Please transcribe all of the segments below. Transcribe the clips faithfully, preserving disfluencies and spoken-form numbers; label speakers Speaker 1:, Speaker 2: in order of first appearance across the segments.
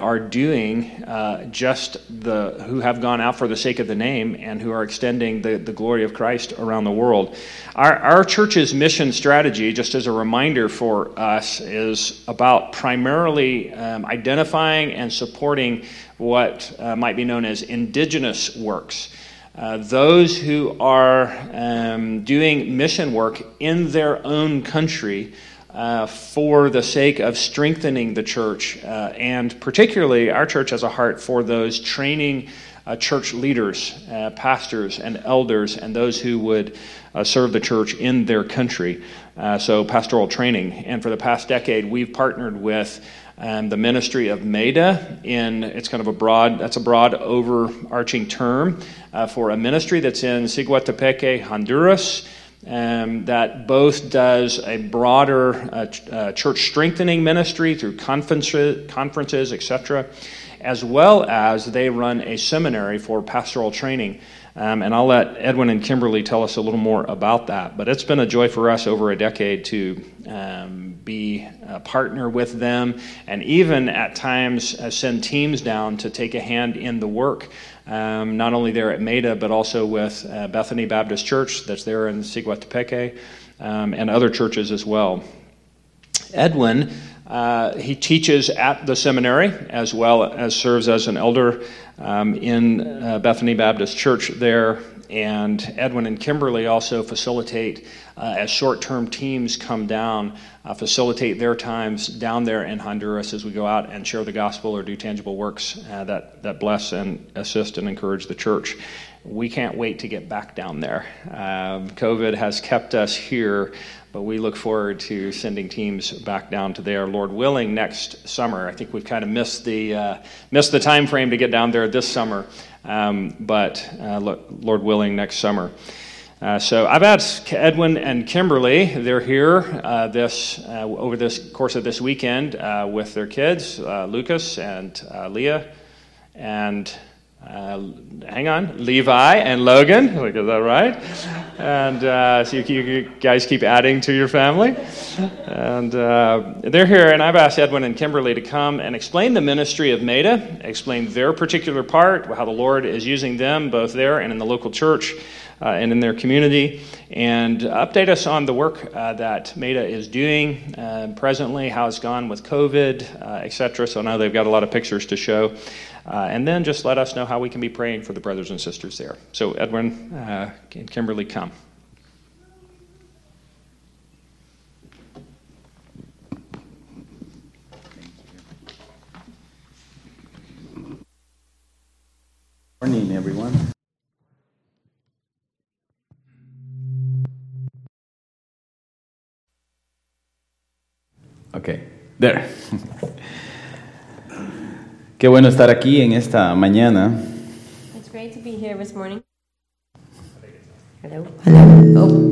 Speaker 1: are doing uh, just the, who have gone out for the sake of the name and who are extending the, the glory of Christ around the world. Our, our church's mission strategy, just as a reminder for us, is about primarily um, identifying and supporting what uh, might be known as indigenous works. Uh, those who are um, doing mission work in their own country uh, for the sake of strengthening the church, uh, and particularly our church has a heart for those training uh, church leaders, uh, pastors and elders, and those who would uh, serve the church in their country. Uh, so pastoral training. And for the past decade, we've partnered with Um, the ministry of MEDA. In it's kind of a broad, that's a broad overarching term uh, for a ministry that's in Siguatepeque, Honduras, um, that both does a broader uh, ch- uh, church strengthening ministry through conferences, conferences, et cetera, as well as they run a seminary for pastoral training. Um, and I'll let Edwin and Kimberly tell us a little more about that. But it's been a joy for us over a decade to um, be a partner with them, and even at times uh, send teams down to take a hand in the work, um, not only there at MEDA, but also with uh, Bethany Baptist Church that's there in Siguatepeque, um, and other churches as well. Edwin, uh, he teaches at the seminary as well as serves as an elder Um, in uh, Bethany Baptist Church there, and Edwin and Kimberly also facilitate, uh, as short-term teams come down, uh, facilitate their times down there in Honduras as we go out and share the gospel or do tangible works uh, that, that bless and assist and encourage the church. We can't wait to get back down there. Um, COVID has kept us here, but we look forward to sending teams back down to there, Lord willing, next summer. I think we've kind of missed the uh, missed the time frame to get down there this summer, um, but uh, Lord willing, next summer. Uh, so I've asked Edwin and Kimberly. They're here uh, this uh, over this course of this weekend uh, with their kids, uh, Lucas and uh, Leah, and Uh, hang on, Levi and Logan. Look, is that right? And uh, so you, you guys keep adding to your family. And uh, they're here, and I've asked Edwin and Kimberly to come and explain the ministry of MEDA, explain their particular part, how the Lord is using them both there and in the local church uh, and in their community, and update us on the work uh, that MEDA is doing uh, presently, how it's gone with COVID, uh, et cetera. So now they've got a lot of pictures to show. Uh, and then just let us know how we can be praying for the brothers and sisters there. So Edwin uh, and Kimberly, come.
Speaker 2: Morning, everyone. Okay, there. Qué bueno estar aquí en esta mañana.
Speaker 3: It's great to be here this morning. Hello. Hello. Oh.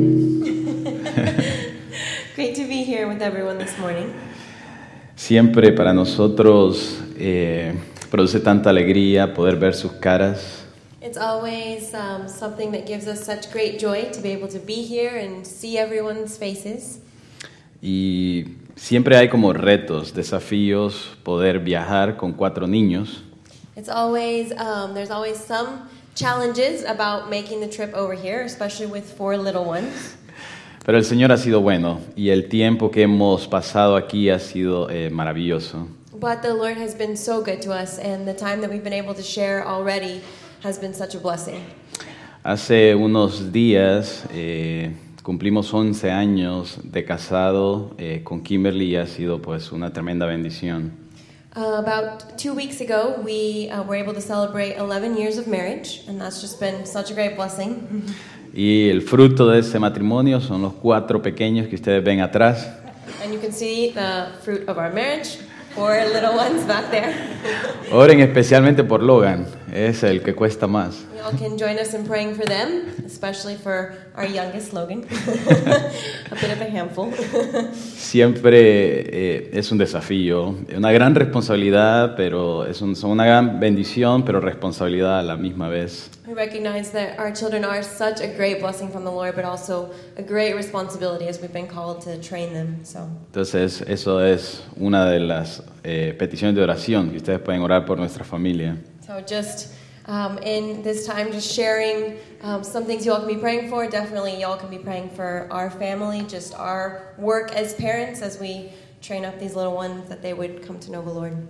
Speaker 3: Great to be here with everyone this morning.
Speaker 2: Siempre para nosotros eh, produce tanta alegría poder ver sus caras.
Speaker 3: It's always um, something that gives us such great joy to be able to be here and see everyone's faces.
Speaker 2: Y siempre hay como retos, desafíos, poder viajar con cuatro niños.
Speaker 3: It's always um, there's always some challenges about making the trip over here, especially with four little ones.
Speaker 2: Pero el Señor ha sido bueno y el tiempo que hemos pasado aquí ha sido eh, maravilloso.
Speaker 3: But the Lord has been so good to us, and the time that we've been able to share already has been such a blessing.
Speaker 2: Hace unos días eh, cumplimos once años de casado eh, con Kimberly y ha sido pues una tremenda bendición.
Speaker 3: Uh, about two weeks ago, we uh, were able to celebrate eleven years of marriage, and that's just been such a great blessing.
Speaker 2: Y el fruto de ese matrimonio son los cuatro pequeños que ustedes ven atrás.
Speaker 3: And you can see the fruit of our marriage, four little ones back there.
Speaker 2: Oren especialmente por Logan, es el que cuesta más.
Speaker 3: You all can join us in praying for them, especially for our youngest, Logan. A bit of a handful.
Speaker 2: Siempre eh, es un desafío, una gran responsabilidad, pero es un, son una gran bendición, pero responsabilidad a la misma vez.
Speaker 3: We recognize that our children are such a great blessing from the Lord, but also a great responsibility as we've been called to train them. So.
Speaker 2: Entonces, eso es una de las eh, peticiones de oración, que ustedes pueden orar por nuestra familia.
Speaker 3: So just um, in this time, just sharing um, some things you all can be praying for. Definitely, y'all can be praying for our family, just our work as parents, as we train up these little ones that they would come to know the Lord.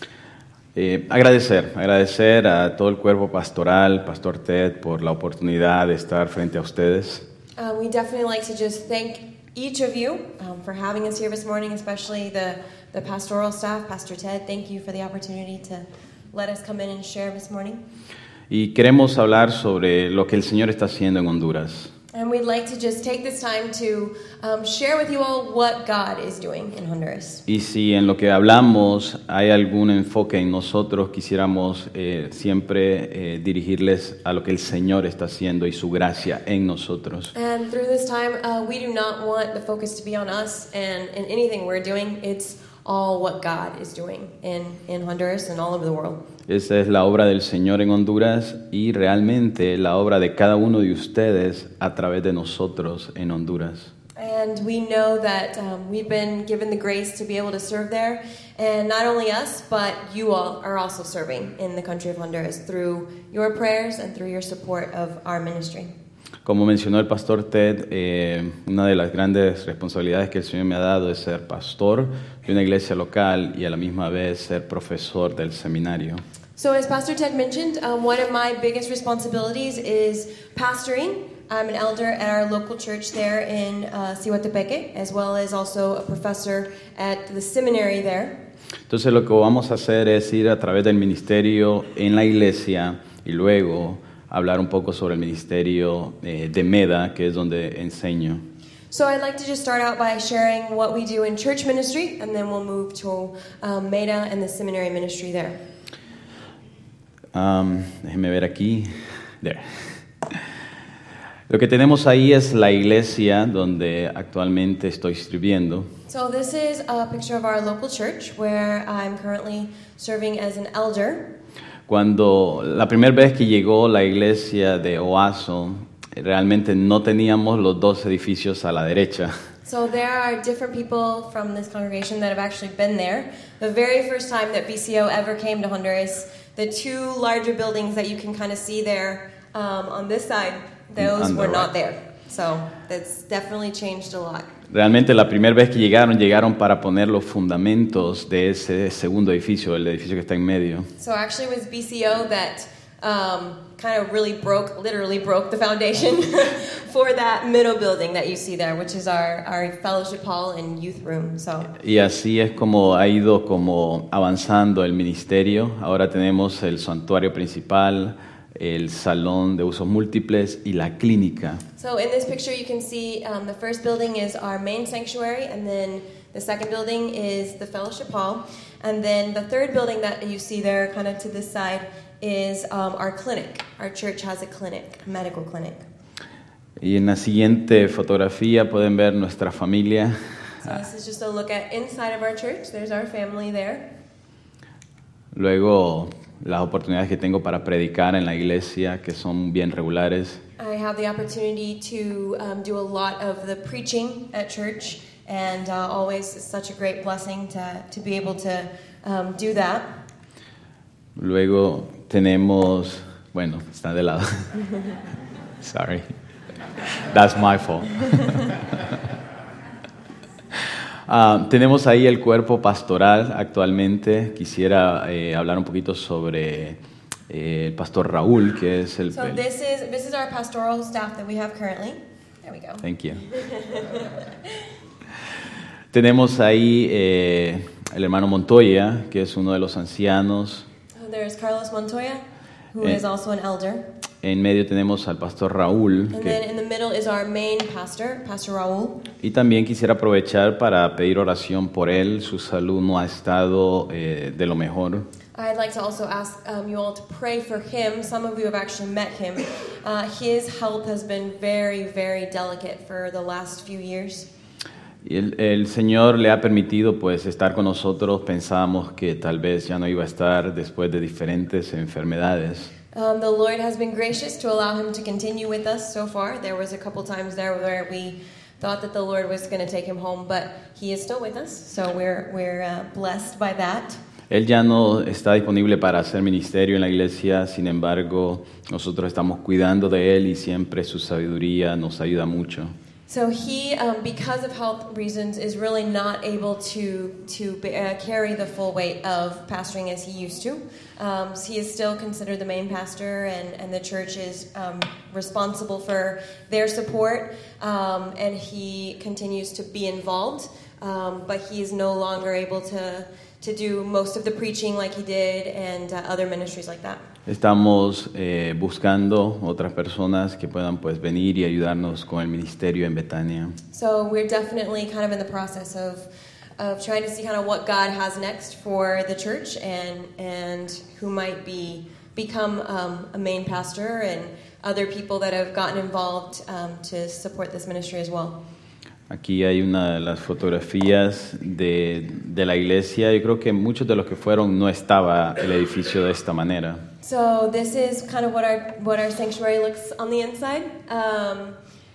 Speaker 2: Eh, agradecer, agradecer a todo el cuerpo pastoral, Pastor Ted, por la oportunidad de estar frente a ustedes.
Speaker 3: Uh, we definitely like to just thank each of you um, for having us here this morning, especially the, the pastoral staff. Pastor Ted, thank you for the opportunity to let us come in and share this morning.
Speaker 2: Y queremos hablar sobre lo que el Señor está haciendo en Honduras.
Speaker 3: And we'd like to just take this time to um, share with you all what God is doing in Honduras.
Speaker 2: Y si en lo que hablamos hay algún enfoque en nosotros, quisiéramos eh, siempre eh, dirigirles a lo que el Señor está haciendo y su gracia en nosotros.
Speaker 3: And through this time, uh, we do not want the focus to be on us and, and anything we're doing. It's all what God is doing in, in Honduras and all over the world.
Speaker 2: Esa es la obra del Señor en Honduras y realmente la obra de cada uno de ustedes a través de nosotros en Honduras.
Speaker 3: And we know that um, we've been given the grace to be able to serve there. And not only us, but you all are also serving in the country of Honduras through your prayers and through your support of our ministry.
Speaker 2: Como mencionó el pastor Ted, eh, una de las grandes responsabilidades que el Señor me ha dado es ser pastor de una iglesia local y a la misma vez ser profesor del seminario.
Speaker 3: So as Pastor Ted mentioned, um, one of my biggest responsibilities is pastoring. I'm an elder at our local church there in uh, Cihuatepeque, as well as also a professor at the seminary there.
Speaker 2: Entonces lo que vamos a hacer es ir a través del ministerio en la iglesia y luego hablar un poco sobre el ministerio eh, de MEDA, que es donde enseño.
Speaker 3: So I'd like to just start out by sharing what we do in church ministry, and then we'll move to um, MEDA and the seminary ministry there.
Speaker 2: Um, déjenme ver aquí. There. Lo que tenemos ahí es la iglesia donde actualmente estoy sirviendo.
Speaker 3: So this is a picture of our local church where I'm currently serving as an elder.
Speaker 2: Cuando la primera vez que llegó la iglesia de Oaso, realmente no teníamos los dos edificios a la derecha.
Speaker 3: So there are different people from this congregation that have actually been there. The very first time that B C O ever came to Honduras, the two larger buildings that you can kind of see there um, on this side, those were not there. So that's definitely changed a lot.
Speaker 2: Realmente la primera vez que llegaron, llegaron para poner los fundamentos de ese segundo edificio, el edificio que está en medio.
Speaker 3: So actually it was B C O that um, kind of really broke, literally broke the foundation for that middle building that you see there, which is our, our fellowship hall and youth room. So.
Speaker 2: Y así es como ha ido como avanzando el ministerio. Ahora tenemos el santuario principal, el salón de usos múltiples y la clínica.
Speaker 3: So in this picture you can see um, the first building is our main sanctuary, and then the second building is the fellowship hall, and then the third building that you see there kind of to this side is um, our clinic. Our church has a clinic, a medical clinic.
Speaker 2: Y en la siguiente fotografía pueden ver nuestra familia.
Speaker 3: So this is just a look at inside of our church. There's our family there.
Speaker 2: Luego las oportunidades que tengo para predicar en la iglesia, que son bien regulares.
Speaker 3: I have the opportunity to um, do a lot of the preaching at church, and uh, always it's such a great blessing to, to be able to um, do that.
Speaker 2: Luego tenemos, bueno, está de lado. Sorry. That's my fault. Uh, tenemos ahí el cuerpo pastoral actualmente. Quisiera eh, hablar un poquito sobre eh, el pastor Raúl, que es el...
Speaker 3: So this is, this is our pastoral staff that we have currently. There we go.
Speaker 2: Thank you. Tenemos ahí eh, el hermano Montoya, que es uno de los ancianos.
Speaker 3: So there's Carlos Montoya, who
Speaker 2: Eh,
Speaker 3: is also an elder.
Speaker 2: En medio tenemos al pastor Raúl.
Speaker 3: And
Speaker 2: que-
Speaker 3: then in the middle is our main pastor, Pastor Raul.
Speaker 2: Y también quisiera aprovechar para pedir oración por él. Su salud no ha estado eh, de lo mejor.
Speaker 3: I'd like to also ask um, you all to pray for him. Some of you have actually met him. Uh, his health has been very, very delicate for the last few years.
Speaker 2: Y el, el Señor le ha permitido pues estar con nosotros. Pensábamos que tal vez ya no iba a estar después de diferentes enfermedades.
Speaker 3: Um, the Lord has been gracious to allow him to continue with us so far. There was a couple times there where we thought that the Lord was going to take him home, but he is still with us, so we're, we're uh, blessed by that.
Speaker 2: Él ya no está disponible para hacer ministerio en la iglesia, sin embargo, nosotros estamos cuidando de él y siempre su sabiduría nos ayuda mucho.
Speaker 3: So he, um, because of health reasons, is really not able to to uh, carry the full weight of pastoring as he used to. Um, so he is still considered the main pastor, and, and the church is um, responsible for their support, um, and he continues to be involved, um, but he is no longer able to to do most of the preaching like he did and uh, other ministries like that.
Speaker 2: Estamos eh, buscando otras personas que puedan pues venir y ayudarnos con el ministerio en Betania.
Speaker 3: So we're definitely kind of in the process of of trying to see kind of what God has next for the church and and who might be become um, a main pastor and other people that have gotten involved um, to support this ministry as well.
Speaker 2: Aquí hay una de las fotografías de, de la iglesia. Yo creo que muchos de los que fueron no estaba el edificio de esta manera.
Speaker 3: So this is kind of what our what our sanctuary looks on the inside, um,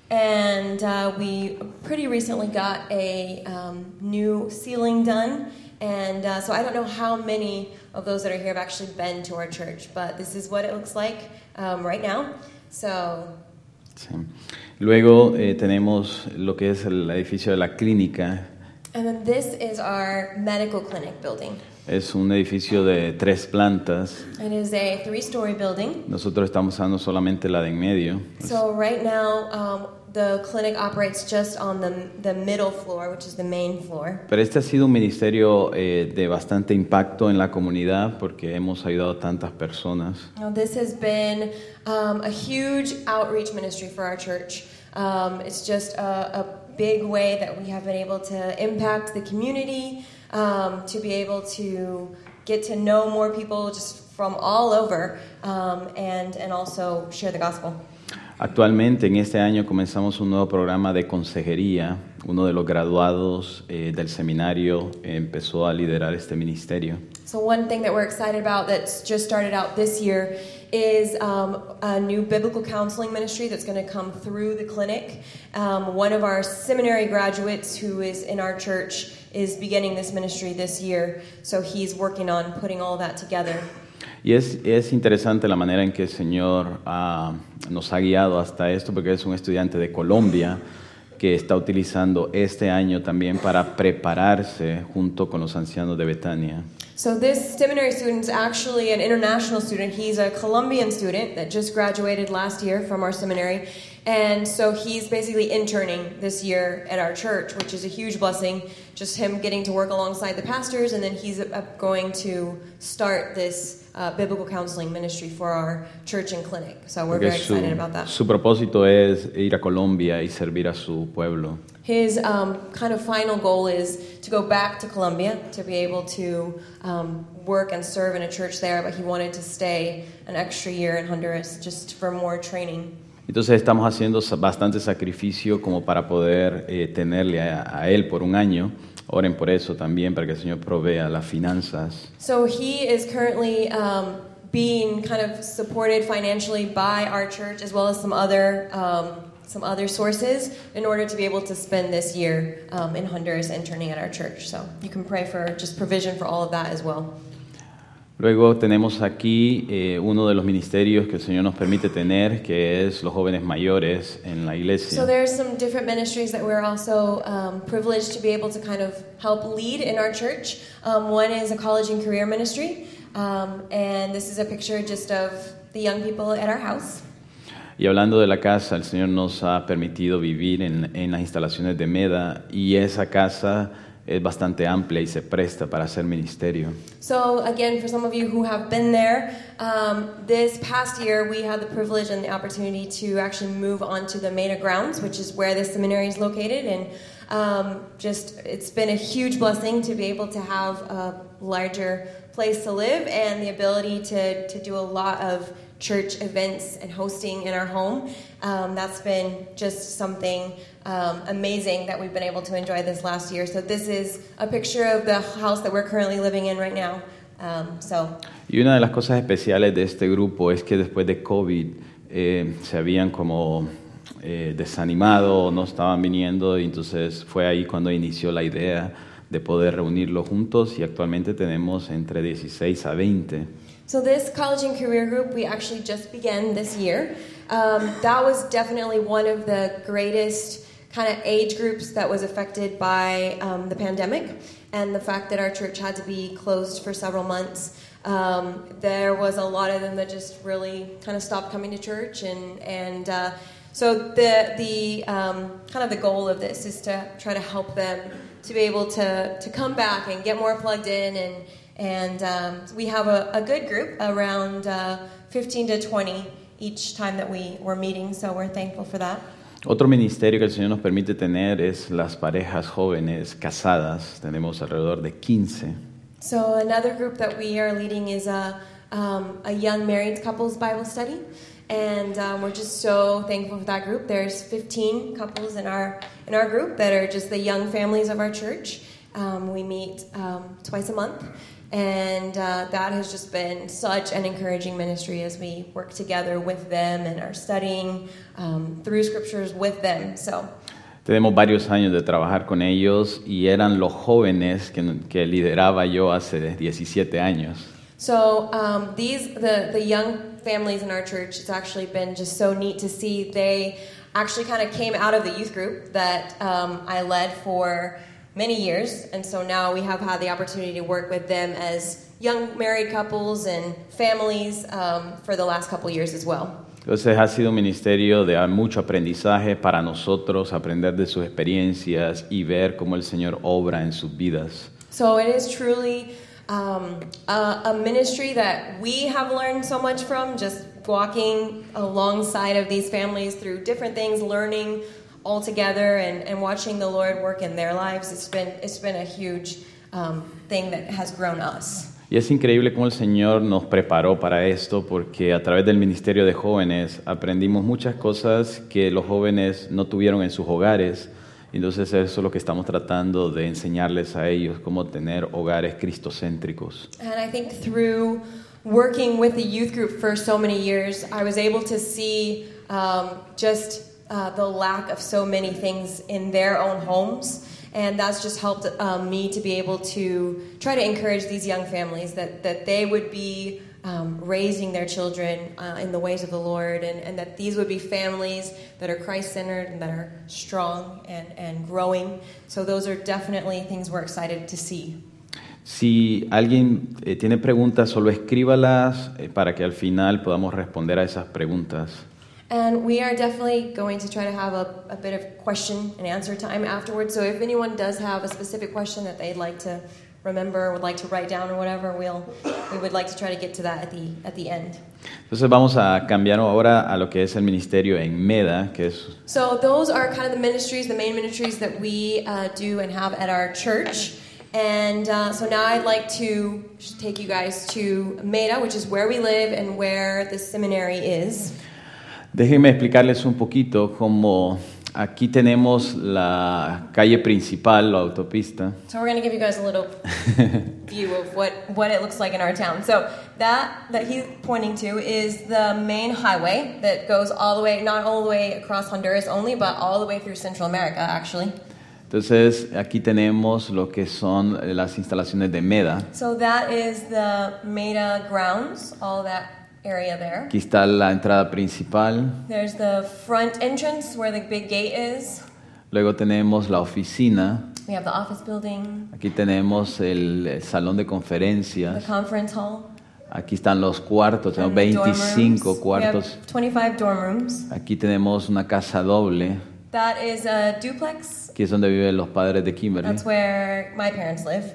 Speaker 3: and uh, we pretty recently got a um, new ceiling done, and uh, so I don't know how many of those that are here have actually been to our church, but this is what it looks like um, right now. So.
Speaker 2: Sí. Luego eh, tenemos lo que es el edificio de la clínica.
Speaker 3: And then this is our medical clinic building.
Speaker 2: Es un edificio de tres plantas.
Speaker 3: It is a three-story building.
Speaker 2: Nosotros estamos usando solamente la de en medio.
Speaker 3: So right now, um, the clinic operates just on the the middle floor, which is the main floor.
Speaker 2: Pero este ha sido un ministerio eh, de bastante impacto en la comunidad porque hemos ayudado a tantas personas.
Speaker 3: Now, this has been um, a huge outreach ministry for our church. Um, it's just a, a big way that we have been able to impact the community, um, to be able to get to know more people just from all over, um, and and also share the gospel.
Speaker 2: Actualmente, en este año, comenzamos un nuevo programa de consejería. Uno de los graduados eh, del seminario eh, empezó a liderar este ministerio.
Speaker 3: So one thing that we're excited about that's just started out this year is um, a new biblical counseling ministry that's going to come through the clinic. Um, one of our seminary graduates who is in our church is beginning this ministry this year, so he's working on putting all that together.
Speaker 2: Y es, es interesante la manera en que el Señor uh, nos ha guiado hasta esto, porque es un estudiante de Colombia que está utilizando este año también para prepararse junto con los ancianos de Betania.
Speaker 3: So this seminary student is actually an international student. He's a Colombian student that just graduated last year from our seminary. And so he's basically interning this year at our church, which is a huge blessing. Just him getting to work alongside the pastors, and then he's going to start this uh, biblical counseling ministry for our church and clinic. So we're
Speaker 2: Porque
Speaker 3: very
Speaker 2: su,
Speaker 3: excited about that.
Speaker 2: Su propósito es ir a Colombia y servir a su pueblo.
Speaker 3: His um, kind of final goal is to go back to Colombia to be able to um, work and serve in a church there, but he wanted to stay an extra year in Honduras just for more training.
Speaker 2: Entonces estamos haciendo bastante sacrificio como para poder eh, tenerle a, a él por un año. Oren por eso también, para que el Señor provea las finanzas.
Speaker 3: So he is currently um, being kind of supported financially by our church as well as some other um, some other sources in order to be able to spend this year um, in Honduras interning at our church. So you can pray for just provision for all of that as well.
Speaker 2: Luego tenemos aquí eh, uno de los ministerios que el Señor nos permite tener, que es los jóvenes mayores en la iglesia.
Speaker 3: So there's some different ministries that we're also um, privileged to be able to kind of help lead in our church. Um, one is a college and career ministry, um, and this is a picture just of the young people at our house.
Speaker 2: Y hablando de la casa, el Señor nos ha permitido vivir en, en las instalaciones de Meda, y esa casa es bastante amplia y se presta para hacer ministerio.
Speaker 3: So again, for some of you who have been there, um, this past year we had the privilege and the opportunity to actually move onto the Meda grounds, which is where the seminary is located, and um, just it's been a huge blessing to be able to have a larger place to live and the ability to to do a lot of church events and hosting in our home. Um, that's been just something um, amazing that we've been able to enjoy this last year. So this is a picture of the house that we're currently living in right now. Um, so.
Speaker 2: Y una de las cosas especiales de este grupo es que después de COVID eh, se habían como eh, desanimado o no estaban viniendo, y entonces fue ahí cuando inició la idea de poder reunirlos juntos, y actualmente tenemos entre dieciséis a veinte.
Speaker 3: So this college and career group we actually just began this year. Um, that was definitely one of the greatest kind of age groups that was affected by um, the pandemic and the fact that our church had to be closed for several months. Um, there was a lot of them that just really kind of stopped coming to church, and and uh, so the the um, kind of the goal of this is to try to help them to be able to to come back and get more plugged in, and and um, we have a, a good group around uh, fifteen to twenty each time that we were meeting, so we're thankful for that.
Speaker 2: Otro ministerio que el Señor nos permite tener es las parejas jóvenes casadas. Tenemos alrededor de quince.
Speaker 3: So another group that we are leading is a, um, a young married couples Bible study, and um, we're just so thankful for that group. There's fifteen couples in our in our group that are just the young families of our church. Um, we meet um, twice a month, and uh, that has just been such an encouraging ministry as we work together with them and are studying um, through scriptures with them. So.
Speaker 2: Tenemos varios años de trabajar con ellos, y eran los jóvenes que, que lideraba yo hace diecisiete años.
Speaker 3: So um, these the the young families in our church, it's actually been just so neat to see. They actually kind of came out of the youth group that um, I led for many years, and so now we have had the opportunity to work with them as young married couples and families um, for the last couple years as well.
Speaker 2: Entonces ha sido un ministerio de mucho aprendizaje para nosotros, aprender de sus experiencias y ver cómo el Señor obra en sus vidas.
Speaker 3: So it is truly um, a, a ministry that we have learned so much from, just walking alongside of these families through different things, learning all together and, and watching the Lord work in their lives. It's been, it's been a huge um, thing that has grown us.
Speaker 2: Y es increíble cómo el Señor nos preparó para esto, porque a través del ministerio de jóvenes aprendimos muchas cosas que los jóvenes no tuvieron en sus hogares. Entonces eso es lo que estamos tratando de enseñarles a ellos, cómo tener hogares cristocéntricos.
Speaker 3: And I think through working with the youth group for so many years, I was able to see um, just uh, the lack of so many things in their own homes. And that's just helped um, me to be able to try to encourage these young families that, that they would be um, raising their children uh, in the ways of the Lord, and, and that these would be families that are Christ-centered and that are strong and, and growing. So those are definitely things we're excited to see.
Speaker 2: Si alguien eh, tiene preguntas, solo escríbalas eh, para que al final podamos responder a esas preguntas.
Speaker 3: And we are definitely going to try to have a, a bit of question and answer time afterwards. So if anyone does have a specific question that they'd like to remember or would like to write down or whatever, we'll, we would like to try to get to that at the, at the end.
Speaker 2: Entonces vamos a cambiar ahora a lo que es el ministerio en Meda, que es...
Speaker 3: So those are kind of the ministries, the main ministries that we uh, do and have at our church. And uh, so now I'd like to take you guys to Meda, which is where we live and where the seminary is.
Speaker 2: Déjenme explicarles un poquito cómo aquí tenemos la calle principal, la autopista.
Speaker 3: So we're going to give you guys a little view of what, what it looks like in our town. So that that he's pointing to is the main highway that goes all the way, not all the way across Honduras only, but all the way through Central America, actually.
Speaker 2: Entonces aquí tenemos lo que son las instalaciones de Meda.
Speaker 3: So that is the Meda grounds, all that area there.
Speaker 2: Aquí está la entrada principal.
Speaker 3: There's the front entrance where the big gate is.
Speaker 2: Luego tenemos la oficina.
Speaker 3: We have the office building.
Speaker 2: Aquí tenemos el, el salón de conferencias.
Speaker 3: The conference hall.
Speaker 2: Aquí están los cuartos, tenemos
Speaker 3: And the dorm
Speaker 2: veinticinco
Speaker 3: rooms.
Speaker 2: cuartos.
Speaker 3: We have twenty-five dorm rooms.
Speaker 2: Aquí tenemos una casa doble.
Speaker 3: That is a duplex.
Speaker 2: Aquí es donde viven los padres de Kimberly.
Speaker 3: That's where my parents live.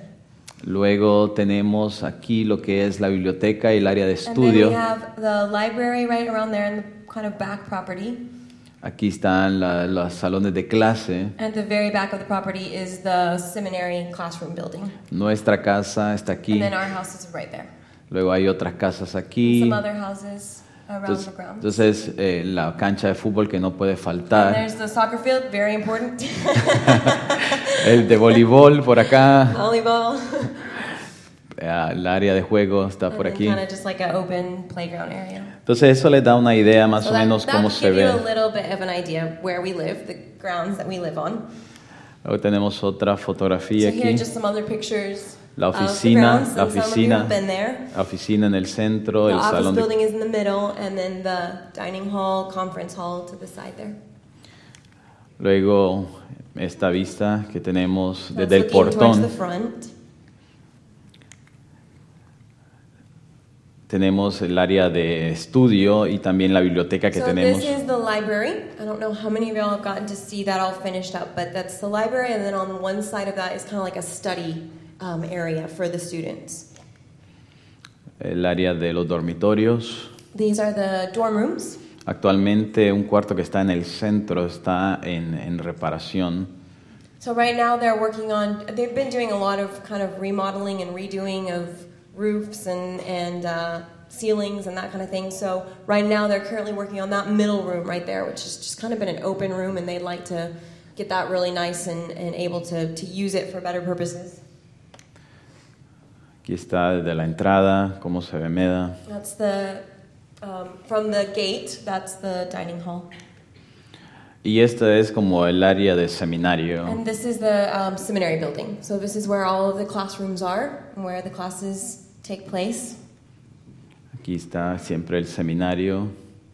Speaker 2: Luego tenemos aquí lo que es la biblioteca y el área de
Speaker 3: And then
Speaker 2: estudio.
Speaker 3: we have the library right around there in the kind of back property.
Speaker 2: Aquí están la, los salones de clase.
Speaker 3: And at the very back of the property is the seminary classroom building.
Speaker 2: Nuestra casa está aquí.
Speaker 3: And then our house is right there.
Speaker 2: Luego hay otras casas aquí.
Speaker 3: Some other houses around
Speaker 2: Entonces,
Speaker 3: the grounds.
Speaker 2: entonces eh, la cancha de fútbol que no puede
Speaker 3: And
Speaker 2: faltar.
Speaker 3: there's the soccer field, very important.
Speaker 2: El de voleibol por acá.
Speaker 3: Volleyball.
Speaker 2: eh, el área de juego está por aquí.
Speaker 3: Kind of just like an open playground area.
Speaker 2: Entonces eso les da una idea más
Speaker 3: So
Speaker 2: o
Speaker 3: that,
Speaker 2: menos
Speaker 3: that
Speaker 2: cómo
Speaker 3: gives
Speaker 2: se
Speaker 3: you
Speaker 2: ve.
Speaker 3: a little bit of an idea where we live, the grounds that we live on.
Speaker 2: Luego tenemos otra fotografía
Speaker 3: So here are
Speaker 2: aquí.
Speaker 3: just some other pictures.
Speaker 2: La
Speaker 3: of the
Speaker 2: oficina,
Speaker 3: grounds,
Speaker 2: la
Speaker 3: and some of you
Speaker 2: oficina,
Speaker 3: have been there.
Speaker 2: la oficina en el centro,
Speaker 3: The
Speaker 2: el
Speaker 3: office
Speaker 2: salón de...
Speaker 3: building is in the middle, and then the dining hall, conference hall to the side there.
Speaker 2: Luego esta vista que tenemos
Speaker 3: That's
Speaker 2: desde el
Speaker 3: looking towards the
Speaker 2: portón.
Speaker 3: front.
Speaker 2: Tenemos el área de estudio y también la biblioteca que
Speaker 3: So
Speaker 2: tenemos.
Speaker 3: this is the library. I don't know how many of y'all have gotten to see that all finished up, but that's the library, and then on one side of that is kind of like a study um, area for the students.
Speaker 2: El área de los dormitorios.
Speaker 3: These are the dorm rooms.
Speaker 2: Actualmente un cuarto que está en el centro está en, en reparación.
Speaker 3: So right now they're working on, they've been doing a lot of kind of remodeling and redoing of roofs and, and uh, ceilings and that kind of thing. So right now they're currently working on that middle room right there, which has just kind of been an open room, and they'd like to get that really nice and, and able to, to use it for better purposes.
Speaker 2: Aquí está desde la entrada, cómo se ve Meda.
Speaker 3: That's the, um, from the gate, that's the dining hall.
Speaker 2: Y esta es como el área de seminario.
Speaker 3: And this is the um, seminary building. So this is where all of the classrooms are and where the classes take place.
Speaker 2: Aquí está siempre el seminario.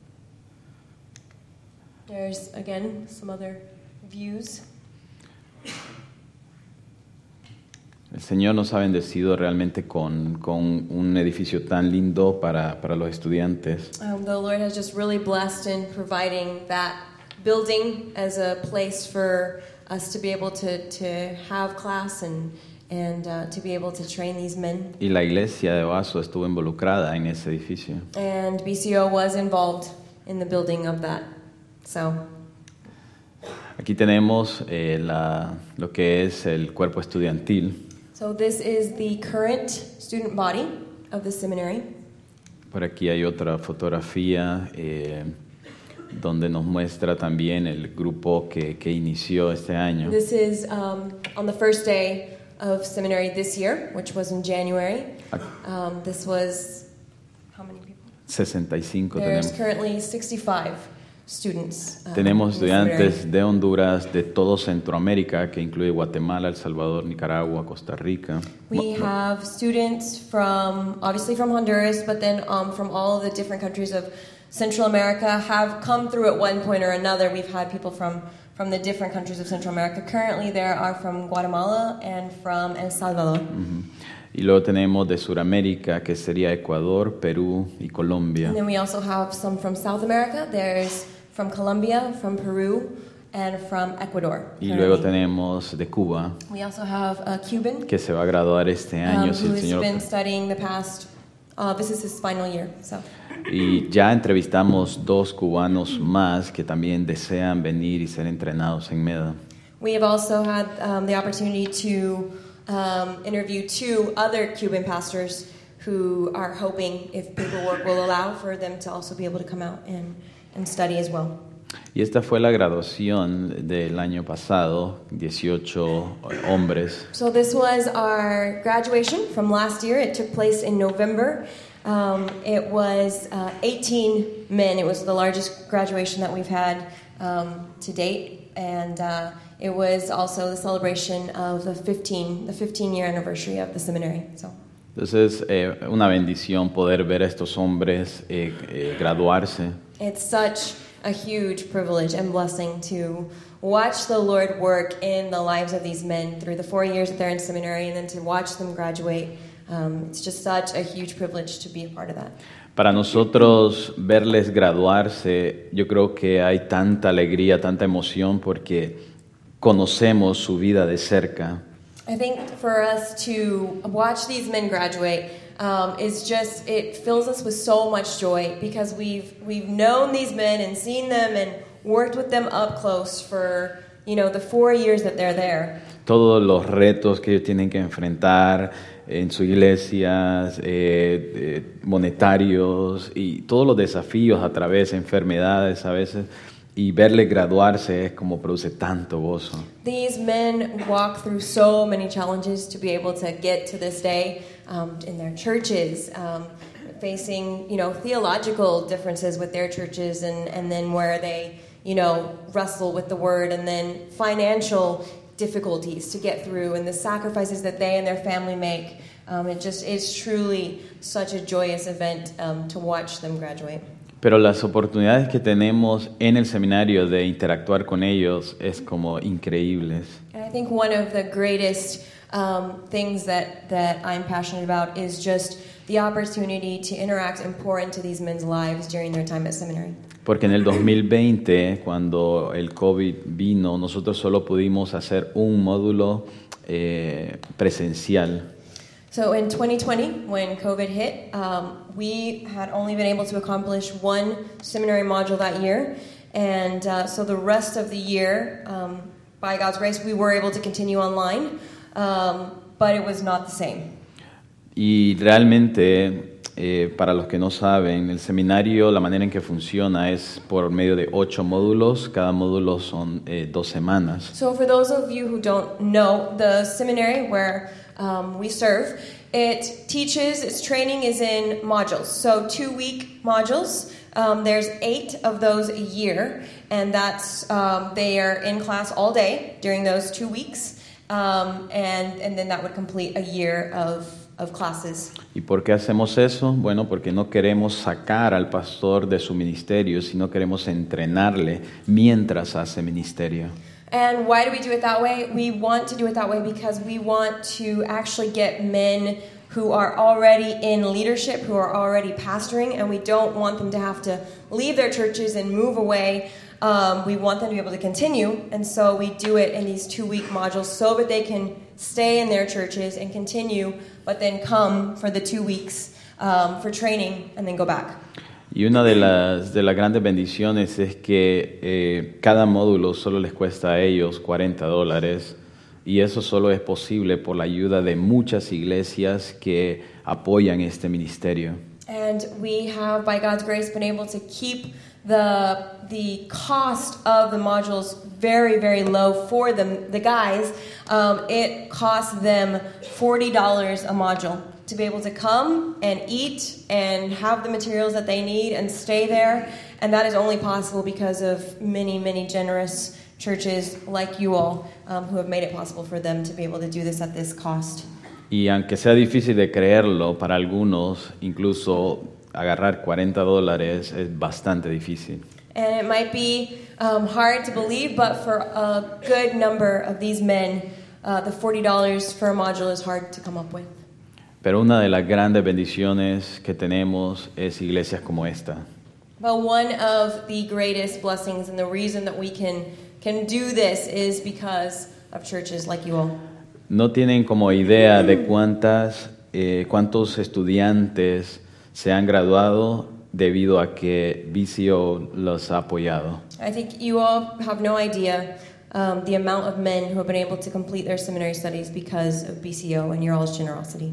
Speaker 3: There's, again, some other views.
Speaker 2: El Señor nos ha bendecido realmente con, con un edificio tan lindo para, para los estudiantes.
Speaker 3: Um, the Lord has just really blessed in providing that building as a place for us to be able to, to have class and, and uh, to be able to train these men.
Speaker 2: Y la iglesia de Oaso estuvo involucrada en ese edificio.
Speaker 3: And B C O was involved in the building of that. So
Speaker 2: Aquí tenemos eh, la, lo que es el cuerpo estudiantil.
Speaker 3: So this is the current student body of the seminary.
Speaker 2: Por aquí hay otra fotografía eh, donde nos muestra también el grupo que, que inició este año.
Speaker 3: This is um, on the first day of seminary this year, which was in January. Um, this was, how many people?
Speaker 2: sesenta y cinco
Speaker 3: There's
Speaker 2: tenemos.
Speaker 3: currently sixty-five students. um,
Speaker 2: Tenemos
Speaker 3: in the seminary.
Speaker 2: estudiantes de Honduras, de todo Centroamérica, que incluye Guatemala, El Salvador, Nicaragua, Costa Rica.
Speaker 3: We have students from, obviously from Honduras, but then um, from all of the different countries of Central America have come through at one point or another. We've had people from, from the different countries of Central America. Currently there are from Guatemala and from El Salvador.
Speaker 2: Ujú. Y luego tenemos de Sudamérica, que sería Ecuador, Perú y Colombia.
Speaker 3: And then we also have some from South America. There's from Colombia, from Peru, and from Ecuador.
Speaker 2: Y luego
Speaker 3: currently.
Speaker 2: tenemos de Cuba,
Speaker 3: We also have a Cuban
Speaker 2: que se va a graduar este año,
Speaker 3: um,
Speaker 2: si el
Speaker 3: who's
Speaker 2: Señor.
Speaker 3: been studying the past, uh, this is his final year, so.
Speaker 2: Y ya entrevistamos dos cubanos más que también desean venir y ser entrenados en MEDA.
Speaker 3: We have also had um, the opportunity to um, interview two other Cuban pastors who are hoping, if paperwork will allow, for them to also be able to come out and, and study as well.
Speaker 2: Y esta fue la graduación del año pasado, dieciocho hombres.
Speaker 3: So this was our graduation from last year. It took place in November. Um, it was uh, eighteen men. It was the largest graduation that we've had um, to date, and uh, it was also the celebration of the fifteen the fifteen year anniversary of the seminary. So.
Speaker 2: Entonces, eh, una bendición poder ver a estos hombres eh, eh, graduarse.
Speaker 3: It's such a huge privilege and blessing to watch the Lord work in the lives of these men through the four years that they're in seminary, and then to watch them graduate. Um, it's just such a huge privilege to be a part of that.
Speaker 2: Para nosotros verles graduarse, yo creo que hay tanta alegría, tanta emoción porque conocemos su vida de cerca.
Speaker 3: I think for us to watch these men graduate um, is just, it fills us with so much joy because we've we've known these men and seen them and worked with them up close for, you know, the four years that they're there.
Speaker 2: Todos los retos que ellos tienen que enfrentar en sus iglesias, eh, eh, monetarios y todos los desafíos a través de enfermedades a veces, y verle graduarse es como produce tanto gozo.
Speaker 3: These men walk through so many challenges to be able to get to this day um, in their churches, um, facing, you know, theological differences with their churches, and, and then where they, you know, wrestle with the word, and then financial difficulties to get through, and the sacrifices that they and their family make. Um, it just is truly such a joyous event um, to watch them graduate.
Speaker 2: Pero las oportunidades que tenemos en el seminario de interactuar con ellos es como increíbles.
Speaker 3: And I think one of the greatest um, things that, that I'm passionate about is just the opportunity to interact and pour into these men's lives during their time at seminary.
Speaker 2: Porque en el dos mil veinte, cuando el COVID vino, nosotros solo pudimos hacer un módulo eh, presencial.
Speaker 3: So in twenty twenty, when COVID hit, um, we had only been able to accomplish one seminary module that year. And uh, so the rest of the year, um, by God's grace, we were able to continue online, um, but it was not the same.
Speaker 2: Y realmente, eh, para los que no saben, el seminario, la manera en que funciona es por medio de ocho módulos. Cada módulo son eh, dos semanas.
Speaker 3: So for those of you who don't know, the seminary where um, we serve, it teaches, its training is in modules. So two-week modules. Um, there's eight of those a year, and that's um, they are in class all day during those two weeks, um, and and then that would complete a year of of classes.
Speaker 2: ¿Y por qué hacemos eso? Bueno, porque no queremos sacar al pastor de su ministerio, sino queremos entrenarle mientras hace ministerio.
Speaker 3: And why do we do it that way? We want to do it that way because we want to actually get men who are already in leadership, who are already pastoring, and we don't want them to have to leave their churches and move away. Um, we want them to be able to continue, and so we do it in these two-week modules so that they can stay in their churches and continue, but then come for the two weeks um, for training and then go back.
Speaker 2: Y una de las, de las grandes bendiciones es que eh, cada módulo solo les cuesta a ellos cuarenta dólares, y eso solo es posible por la ayuda de muchas iglesias que apoyan este ministerio.
Speaker 3: And we have, by God's grace, been able to keep the the cost of the modules very, very low for them, the guys. Um, it costs them forty dollars a module to be able to come and eat and have the materials that they need and stay there. And that is only possible because of many, many generous churches like you all um, who have made it possible for them to be able to do this at this cost.
Speaker 2: Y aunque sea difícil de creerlo para algunos, incluso agarrar cuarenta dólares es bastante difícil.
Speaker 3: And it might be um, hard to believe, but for a good number of these men, uh, the forty dollars for a module is hard to come up with.
Speaker 2: Pero una de las grandes bendiciones que tenemos es iglesias como esta.
Speaker 3: But one of the greatest blessings and the reason that we can, can do this is because of churches like you all.
Speaker 2: No tienen como idea de cuántas, eh, cuántos estudiantes se han graduado debido a que B C O los ha apoyado.
Speaker 3: I think you all have no idea um, the amount of men who have been able to complete their seminary studies because of B C O and your all's generosity.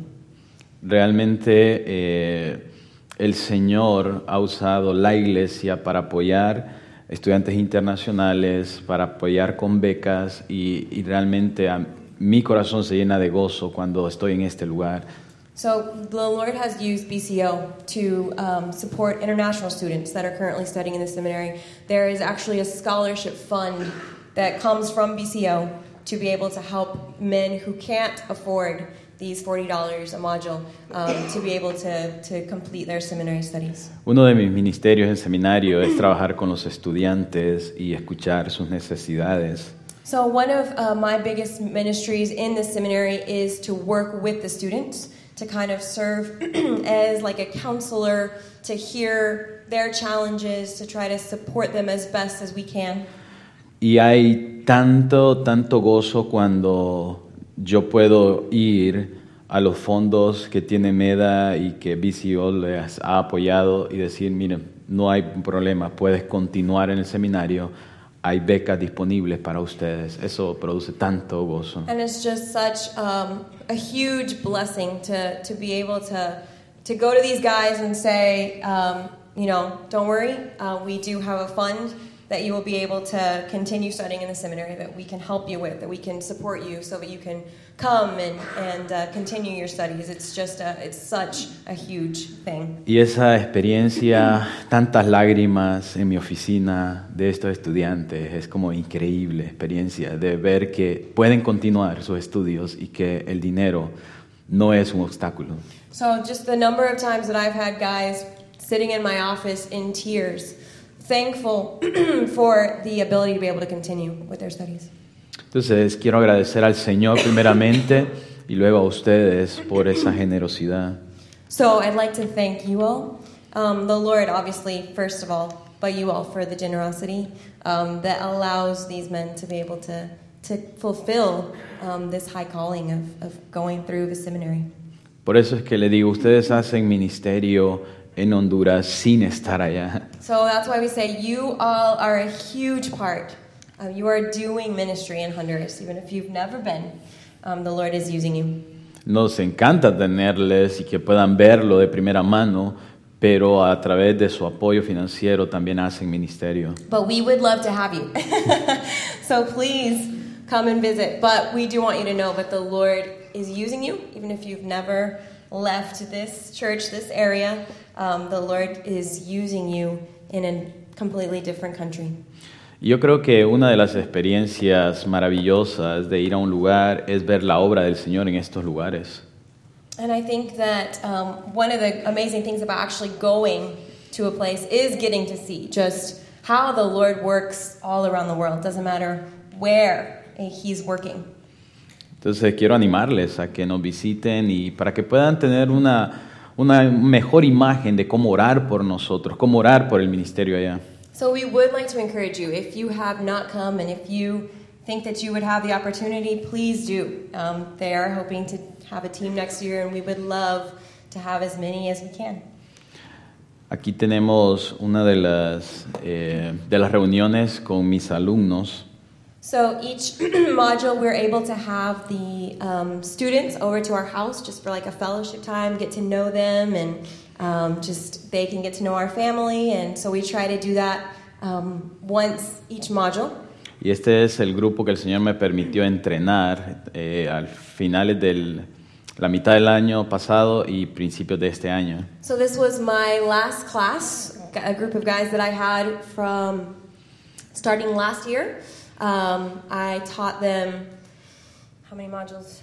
Speaker 2: Realmente eh, el Señor ha usado la iglesia para apoyar estudiantes internacionales, para apoyar con becas, y, y realmente a, mi corazón se llena de gozo cuando estoy en este lugar.
Speaker 3: So the Lord has used B C O to um, support international students that are currently studying in the seminary. There is actually a scholarship fund that comes from B C O to be able to help men who can't afford these forty dollars a module um, to be able to, to complete their seminary studies.
Speaker 2: Uno de mis ministerios en seminario es trabajar con los estudiantes y escuchar sus necesidades.
Speaker 3: So one of uh, my biggest ministries in the seminary is to work with the students, to kind of serve as like a counselor, to hear their challenges, to try to support them as best as we can.
Speaker 2: Y hay tanto, tanto gozo cuando yo puedo ir a los fondos que tiene MEDA y que B C O les ha apoyado y decir, miren, no hay problema, puedes continuar en el seminario, hay becas disponibles para ustedes. Eso produce tanto gozo.
Speaker 3: And it's just such um, a huge blessing to, to be able to, to go to these guys and say, um, you know, don't worry, uh, we do have a fund that you will be able to continue studying in the seminary, that we can help you with, that we can support you so that you can come and, and uh, continue your studies. It's just a, it's such a huge thing.
Speaker 2: Y esa experiencia, tantas lágrimas en mi oficina de estos estudiantes, es como increíble experiencia de ver que pueden continuar sus estudios y que el dinero no es un obstáculo.
Speaker 3: So just the number of times that I've had guys sitting in my office in tears, thankful for the ability to be able to continue with their studies.
Speaker 2: Entonces quiero agradecer al Señor primeramente y luego a ustedes por esa generosidad.
Speaker 3: So I'd like to thank you all, um, the Lord obviously first of all, but you all for the generosity um, that allows these men to be able to to fulfill um, this high calling of, of going through the seminary.
Speaker 2: Por eso es que le digo, ustedes hacen ministerio en Honduras sin estar allá.
Speaker 3: So that's why we say you all are a huge part. Um, you are doing ministry in Honduras, even if you've never been. Um, the Lord is using you.
Speaker 2: Nos encanta tenerles y que puedan verlo de primera mano, pero a través de su apoyo financiero también hacen ministerio.
Speaker 3: But we would love to have you. So please come and visit. But we do want you to know that the Lord is using you, even if you've never left this church, this area. Um, the Lord is using you in a completely different country.
Speaker 2: Yo creo que una de las experiencias maravillosas de ir a un lugar es ver la obra del Señor en estos lugares.
Speaker 3: And I think that um, one of the amazing things about actually going to a place is getting to see just how the Lord works all around the world. Doesn't matter where He's working.
Speaker 2: Entonces quiero animarles a que nos visiten y para que puedan tener una, una mejor imagen de cómo orar por nosotros, cómo orar por el ministerio allá.
Speaker 3: So we would like to encourage you, if you have not come and if you think that you would have the opportunity, please do. Um, they are hoping to have a team next year and we would love to have as many as we can.
Speaker 2: Aquí tenemos una de las, eh, de las reuniones con mis alumnos.
Speaker 3: So each module we're able to have the um, students over to our house just for like a fellowship time, get to know them and um, just they can get to know our family, and so we try to do that um, once each module.
Speaker 2: Y este es el grupo que el Señor me permitió entrenar eh, al finales del la mitad del año pasado y principios de este año.
Speaker 3: So this was my last class, a group of guys that I had from starting last year. Um, I taught them, how many modules?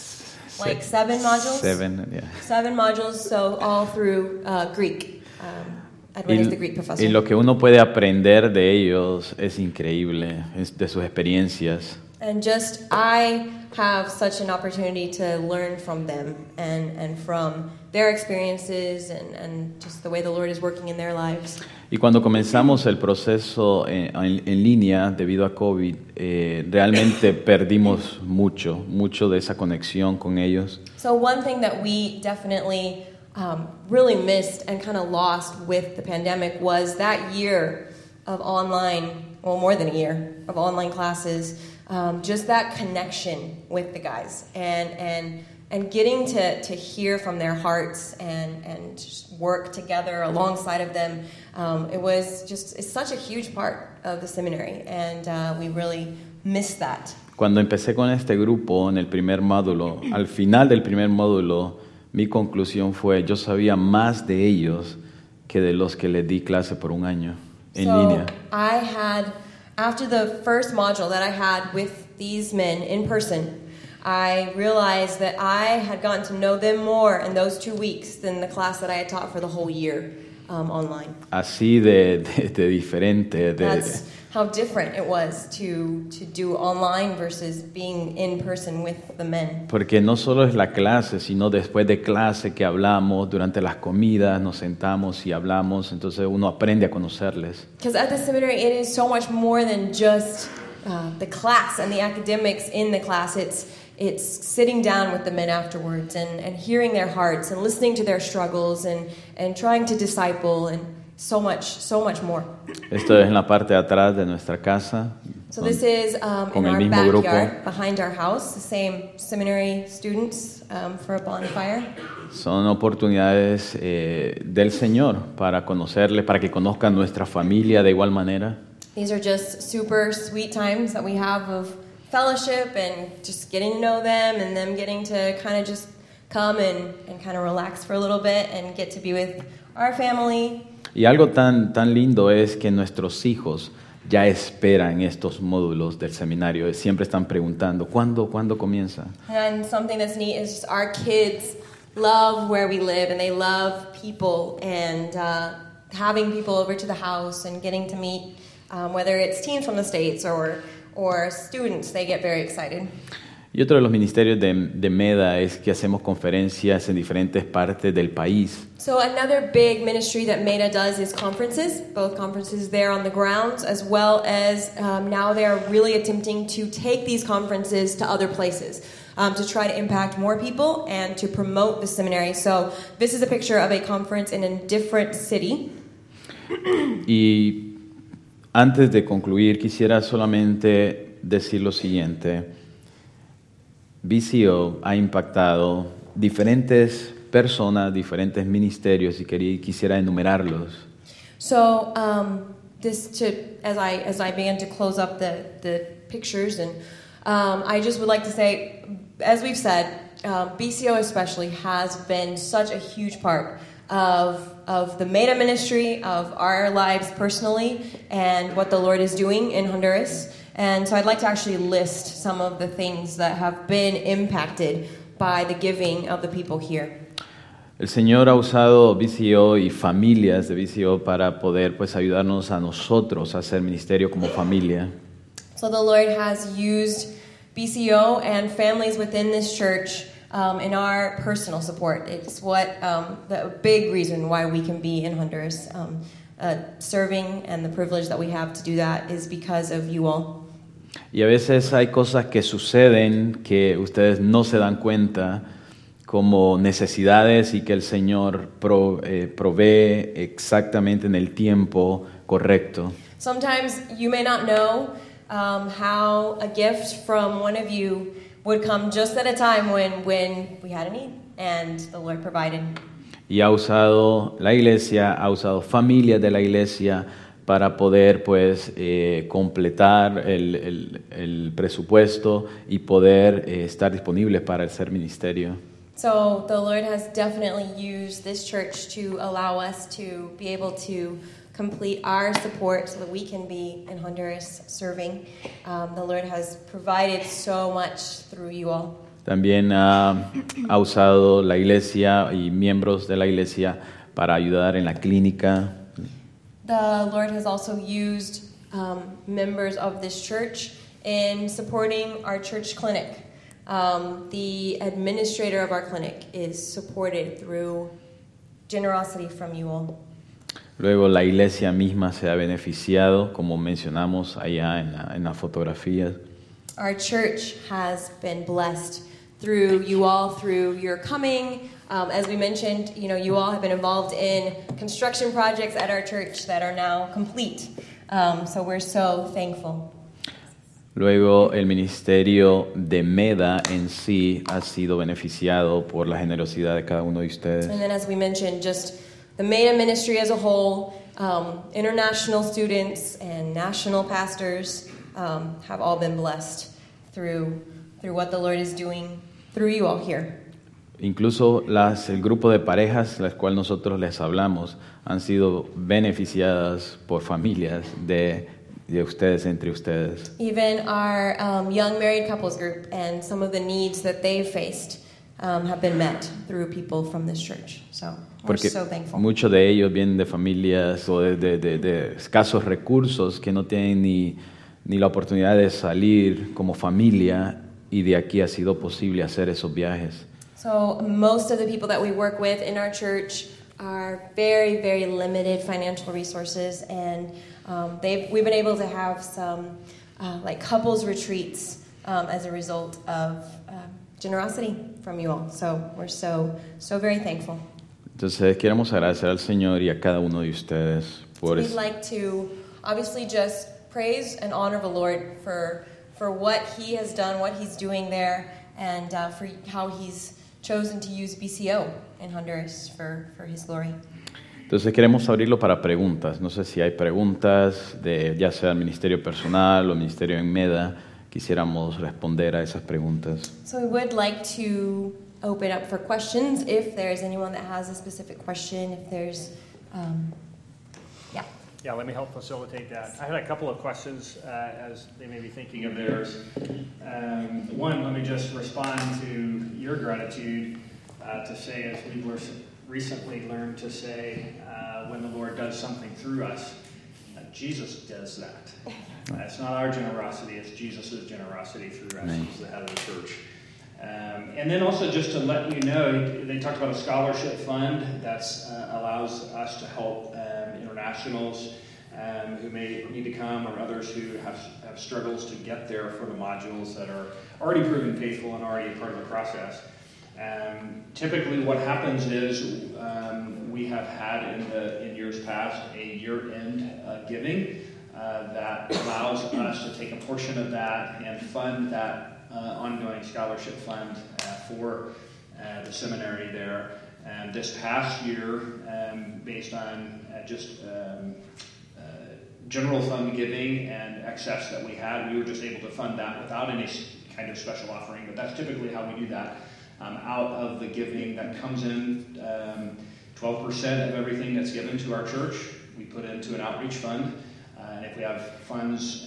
Speaker 3: Like seven modules?
Speaker 2: Seven, yeah.
Speaker 3: Seven modules, so all through uh, Greek. Um, Edwin is the Greek professor.
Speaker 2: Y lo que uno puede aprender de ellos es increíble, es de sus experiencias.
Speaker 3: And just, I have such an opportunity to learn from them and, and from their experiences and, and just the way the Lord is working in their lives.
Speaker 2: Y cuando comenzamos el proceso en, en, en línea debido a COVID, eh, realmente perdimos mucho, mucho de esa conexión con ellos.
Speaker 3: So one thing that we definitely um, really missed and kind of lost with the pandemic was that year of online, well, more than a year of online classes, um, just that connection with the guys and and and getting to, to hear from their hearts and, and just work together alongside of them. Um, it was just, it's such a huge part of the seminary, and uh, we really missed that.
Speaker 2: Cuando empecé con este grupo en el primer módulo, al final del primer módulo, mi conclusión fue, yo sabía más de ellos que de los que les di clase por un año en
Speaker 3: so
Speaker 2: línea.
Speaker 3: I had, after the first module that I had with these men in person, I realized that I had gotten to know them more in those two weeks than the class that I had taught for the whole year um, online.
Speaker 2: Así de, de, de diferente. De,
Speaker 3: That's how different it was to, to do online versus being in person with the men.
Speaker 2: Porque no solo es la clase, sino después de clase que hablamos, durante las comidas nos sentamos y hablamos, entonces uno aprende a conocerles.
Speaker 3: Because at the seminary it is so much more than just uh, the class and the academics in the class. It's It's sitting down with the men afterwards and, and hearing their hearts and listening to their struggles and, and trying to disciple and so much, so much more.
Speaker 2: Esto es en la parte de atrás de nuestra casa.
Speaker 3: So
Speaker 2: con,
Speaker 3: this is um, in our backyard, grupo. Behind our house, the same seminary students um, for a bonfire.
Speaker 2: Son oportunidades eh, del Señor para conocerle, para que conozcan nuestra familia de igual manera.
Speaker 3: These are just super sweet times that we have of fellowship and just getting to know them and them getting to kind of just come and, and kind of relax for a little bit and get to be with our family.
Speaker 2: Y algo tan, tan lindo es que nuestros hijos ya esperan estos módulos del seminario. Siempre están preguntando, ¿cuándo, ¿cuándo comienza?
Speaker 3: And something that's neat is just our kids love where we live and they love people and uh, having people over to the house and getting to meet, um, whether it's teams from the States or, or students, they get very excited.
Speaker 2: Y otro de los ministerios de, de MEDA es que hacemos conferencias en diferentes partes del país.
Speaker 3: So another big ministry that MEDA does is conferences, both conferences there on the grounds, as well as um, now they are really attempting to take these conferences to other places um, to try to impact more people and to promote the seminary. So this is a picture of a conference in a different city.
Speaker 2: Y antes de concluir, quisiera solamente decir lo siguiente. B C O ha impactado diferentes personas, diferentes ministerios y quería, quisiera enumerarlos.
Speaker 3: So um, this to as I as I began to close up the the pictures and um, I just would like to say, as we've said, um, B C O especially has been such a huge part of of the MEDA ministry, of our lives personally, and what the Lord is doing in Honduras. And so I'd like to actually list some of the things that have been impacted by the giving of the people here.
Speaker 2: El Señor ha usado B C O y familias de B C O para poder pues ayudarnos a nosotros a hacer ministerio como familia.
Speaker 3: So the Lord has used B C O and families within this church um, in our personal support. It's what um, the big reason why we can be in Honduras um, uh, serving, and the privilege that we have to do that is because of you all.
Speaker 2: Y a veces hay cosas que suceden que ustedes no se dan cuenta, como necesidades, y que el Señor pro, eh, provee exactamente en el tiempo correcto.
Speaker 3: Sometimes you may not know um, how a gift from one of you would come just at a time when, when we had a need, and the Lord provided.
Speaker 2: Y ha usado la iglesia, ha usado familias de la iglesia para poder pues eh, completar el, el, el presupuesto y poder eh, estar disponibles para el ser ministerio.
Speaker 3: So the Lord has definitely used this church to allow us to be able to complete our support so that we can be in Honduras serving. Um, the Lord has provided so much through you all.
Speaker 2: También ha, ha usado la iglesia y miembros de la iglesia para ayudar en la clínica.
Speaker 3: The Lord has also used um, members of this church in supporting our church clinic. Um, the administrator of our clinic is supported through generosity from you all.
Speaker 2: Luego la iglesia misma se ha beneficiado, como mencionamos allá en la, en la fotografía.
Speaker 3: Our church has been blessed through you all, through your coming. Um, as we mentioned, you know, you all have been involved in construction projects at our church that are now complete. Um, so we're so thankful.
Speaker 2: Luego el ministerio de MEDA en sí ha sido beneficiado por la generosidad de cada uno de ustedes.
Speaker 3: And then, as we mentioned, just the MEDA ministry as a whole, um, international students and national pastors um, have all been blessed through through what the Lord is doing through you all here.
Speaker 2: Incluso las, el grupo de parejas, las cuales nosotros les hablamos, han sido beneficiadas por familias de, de ustedes, entre ustedes.
Speaker 3: Even our um, young married couples group and some of the needs that they've faced um, have been met through people from this church. So we're
Speaker 2: Porque
Speaker 3: so thankful.
Speaker 2: muchos de ellos vienen de familias o de, de, de, de escasos recursos que no tienen ni, ni la oportunidad de salir como familia, y de aquí ha sido posible hacer esos viajes.
Speaker 3: So most of the people that we work with in our church are very, very limited financial resources, and um, they've, we've been able to have some uh, like couples retreats um, as a result of uh, generosity from you all. So we're so, so very thankful.
Speaker 2: Entonces queremos agradecer al Señor y a cada uno de ustedes por
Speaker 3: We'd
Speaker 2: eso.
Speaker 3: like to obviously just praise and honor the Lord for for what He has done, what He's doing there, and uh, for how He's chosen to use B C O in Honduras for, for His glory.
Speaker 2: Entonces queremos abrirlo para preguntas. No sé si hay preguntas, de, ya sea el ministerio personal o ministerio en MEDA. Quisiéramos responder a esas preguntas.
Speaker 3: So we would like to open up for questions if there's anyone that has a specific question, if there's, um, yeah.
Speaker 1: Yeah, let me help facilitate that. I had a couple of questions uh, as they may be thinking of theirs. Um, one, let me just respond to your gratitude uh, to say, as we've recently learned to say, uh, when the Lord does something through us, uh, Jesus does that. Uh, it's not our generosity, it's Jesus' generosity through us as the head of the church. Um, and then also just to let you know, they talked about a scholarship fund that uh, allows us to help um, internationals um, who may need to come, or others who have, have struggles to get there for the modules that are already proven faithful and already a part of the process. Um, typically what happens is um, we have had in, the, in years past a year-end uh, giving uh, that allows us to take a portion of that and fund that Uh, ongoing scholarship fund uh, for uh, the seminary there. And this past year, um, based on uh, just um, uh, general fund giving and excess that we had, we were just able to fund that without any kind of special offering. But that's typically how we do that. Um, out of the giving that comes in, um, twelve percent of everything that's given to our church, we put into an outreach fund. Uh, and if we have funds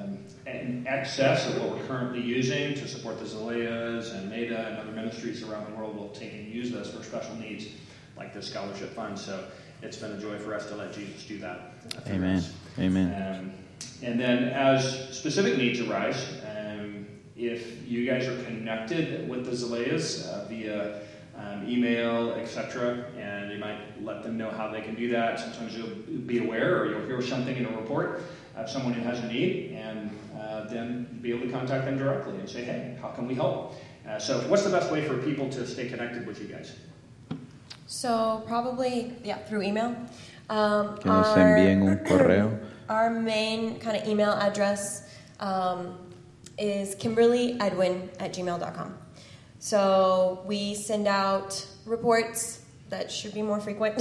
Speaker 1: in excess of what we're currently using to support the Zaleas and MEDA and other ministries around the world, we'll take and use those for special needs like this scholarship fund. So it's been a joy for us to let Jesus do that.
Speaker 2: Amen. Amen.
Speaker 1: Um, and then as specific needs arise, um, if you guys are connected with the Zaleas uh, via um, email, et cetera, and you might let them know how they can do that. Sometimes you'll be aware or you'll hear something in a report of someone who has a need, and uh, then be able to contact them directly and say, hey, how can we help? Uh, so what's the best way for people to stay connected with you guys?
Speaker 3: So probably, yeah, through email. Um,
Speaker 2: que nos envíen un correo.
Speaker 3: Our main kind of email address um, is kimberly edwin at gmail dot com. So we send out reports that should be more frequent.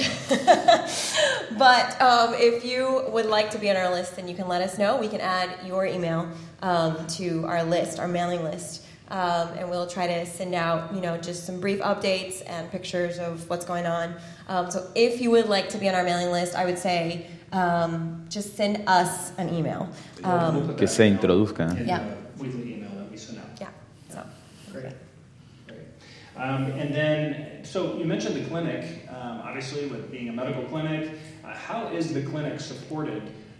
Speaker 3: But um, if you would like to be on our list, then you can let us know. We can add your email um, to our list, our mailing list. Um, and we'll try to send out, you know, just some brief updates and pictures of what's going on. Um, so if you would like to be on our mailing list, I would say um, just send us an email. Um,
Speaker 2: que se introduzca.
Speaker 3: Yeah.
Speaker 1: Weekly email that we send out.
Speaker 3: Yeah. So.
Speaker 1: Great. Great. Um, and then, so you mentioned the clinic. Um, obviously, with being a medical clinic, uh, how is the clinic supported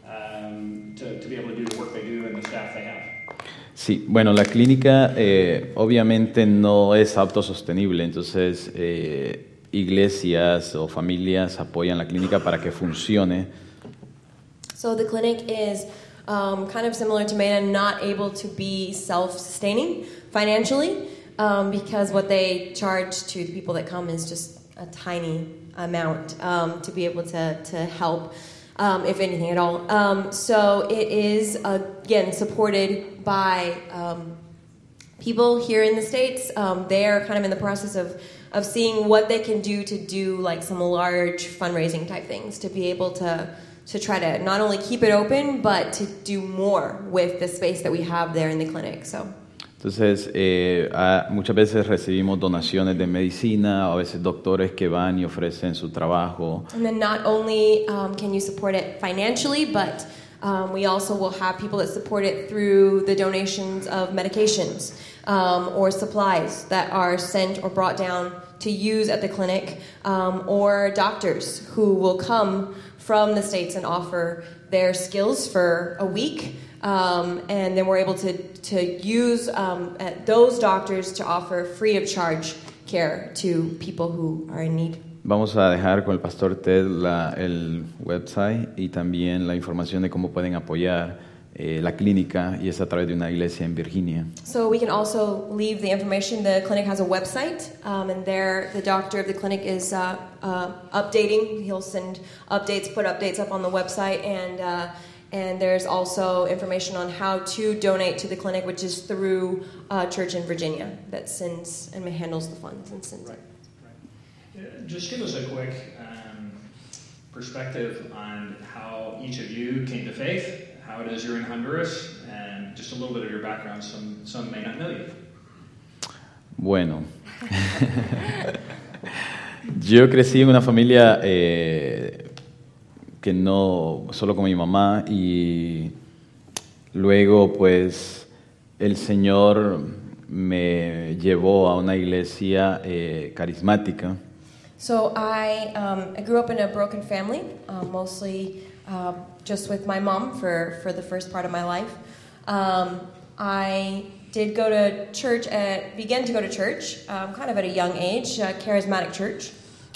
Speaker 1: um, to, to be able to do the work they do and the staff they have?
Speaker 2: Sí, bueno, la clínica eh, obviamente no es autosostenible, entonces eh, iglesias o familias apoyan la clínica para que funcione.
Speaker 3: So the clinic is um, kind of similar to MEDA, not able to be self-sustaining financially um, because what they charge to the people that come is just a tiny amount um, to be able to, to help. Um, if anything at all. Um, so it is, again, supported by um, people here in the States. Um, they're kind of in the process of, of seeing what they can do to do like some large fundraising type things, to be able to, to try to not only keep it open, but to do more with the space that we have there in the clinic. So.
Speaker 2: Entonces, eh, a, muchas veces recibimos donaciones de medicina, o a veces doctores que van y ofrecen su trabajo.
Speaker 3: And then not only um, can you support it financially, but um, we also will have people that support it through the donations of medications um, or supplies that are sent or brought down to use at the clinic, um, or doctors who will come from the States and offer their skills for a week. Um, and then we're able to, to use um, those doctors to offer free of charge care to people who are in need.
Speaker 2: Vamos a dejar con el pastor Ted la, el website y también la información de cómo pueden apoyar eh, la clínica, y es a través de una iglesia en Virginia.
Speaker 3: So we can also leave the information. The clinic has a website, um, and there the doctor of the clinic is uh, uh, updating. He'll send updates, put updates up on the website, and uh, And there's also information on how to donate to the clinic, which is through a church in Virginia that sends and handles the funds and sends
Speaker 1: right,
Speaker 3: it.
Speaker 1: Right. Uh, just give us a quick um, perspective on how each of you came to faith, how it is you're in Honduras, and just a little bit of your background. Some, some may not know you.
Speaker 2: Bueno, yo crecí en una familia eh, que no, solo con mi mamá, y luego pues el Señor me llevó a una iglesia eh, carismática.
Speaker 3: So I, um, I grew up in a broken family, uh, mostly uh, just with my mom for, for the first part of my life. Um, I did go to church, at, began to go to church, um, kind of at a young age, a charismatic church.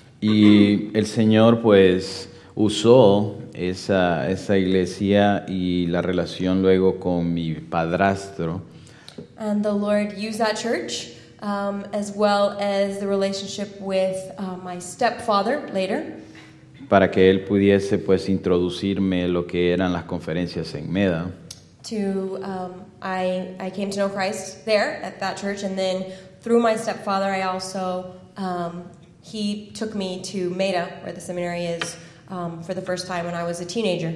Speaker 2: Y el Señor pues usó esa, esa iglesia y la relación luego con mi padrastro.
Speaker 3: And the Lord used that church, um, as well as the relationship with uh, my stepfather later,
Speaker 2: para que él pudiese pues introducirme lo que eran las conferencias en MEDA.
Speaker 3: To um, I I came to know Christ there at that church, and then through my stepfather, I also um, he took me to MEDA, where the seminary is, um, for the first time when I was a teenager.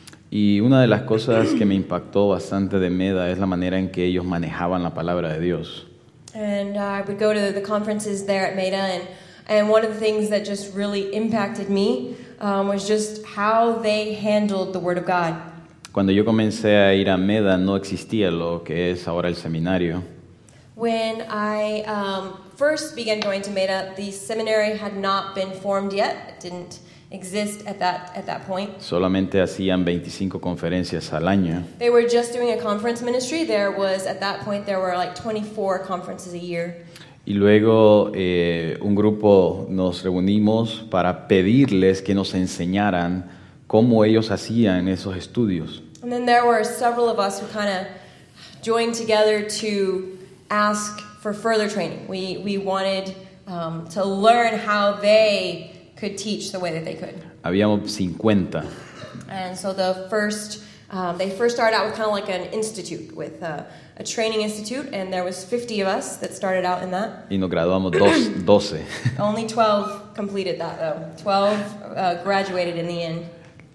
Speaker 2: Y una de las cosas que me impactó bastante de MEDA es la manera en que ellos manejaban la palabra de Dios.
Speaker 3: And uh, I would go to the conferences there at MEDA, and and one of the things that just really impacted me um, was just how they handled the Word of God.
Speaker 2: Cuando yo comencé a ir a MEDA no existía lo que es ahora el seminario.
Speaker 3: When I um, first began going to MEDA, the seminary had not been formed yet. It didn't exist at that at that point.
Speaker 2: Solamente hacían veinticinco conferencias al año.
Speaker 3: They were just doing a conference ministry. There was, at that point, there were like twenty-four conferences a year.
Speaker 2: Y luego eh, un grupo nos reunimos para pedirles que nos enseñaran cómo ellos hacían esos estudios.
Speaker 3: And then there were several of us who kind of joined together to ask for further training. We we wanted um, to learn how they could teach the way that they could.
Speaker 2: Habíamos cincuenta.
Speaker 3: And so the first, um, they first started out with kind of like an institute, with uh, a training institute, and there was fifty of us that started out in that.
Speaker 2: Y nos graduamos dos, doce.
Speaker 3: Only twelve completed that, though. twelve uh, graduated in the end.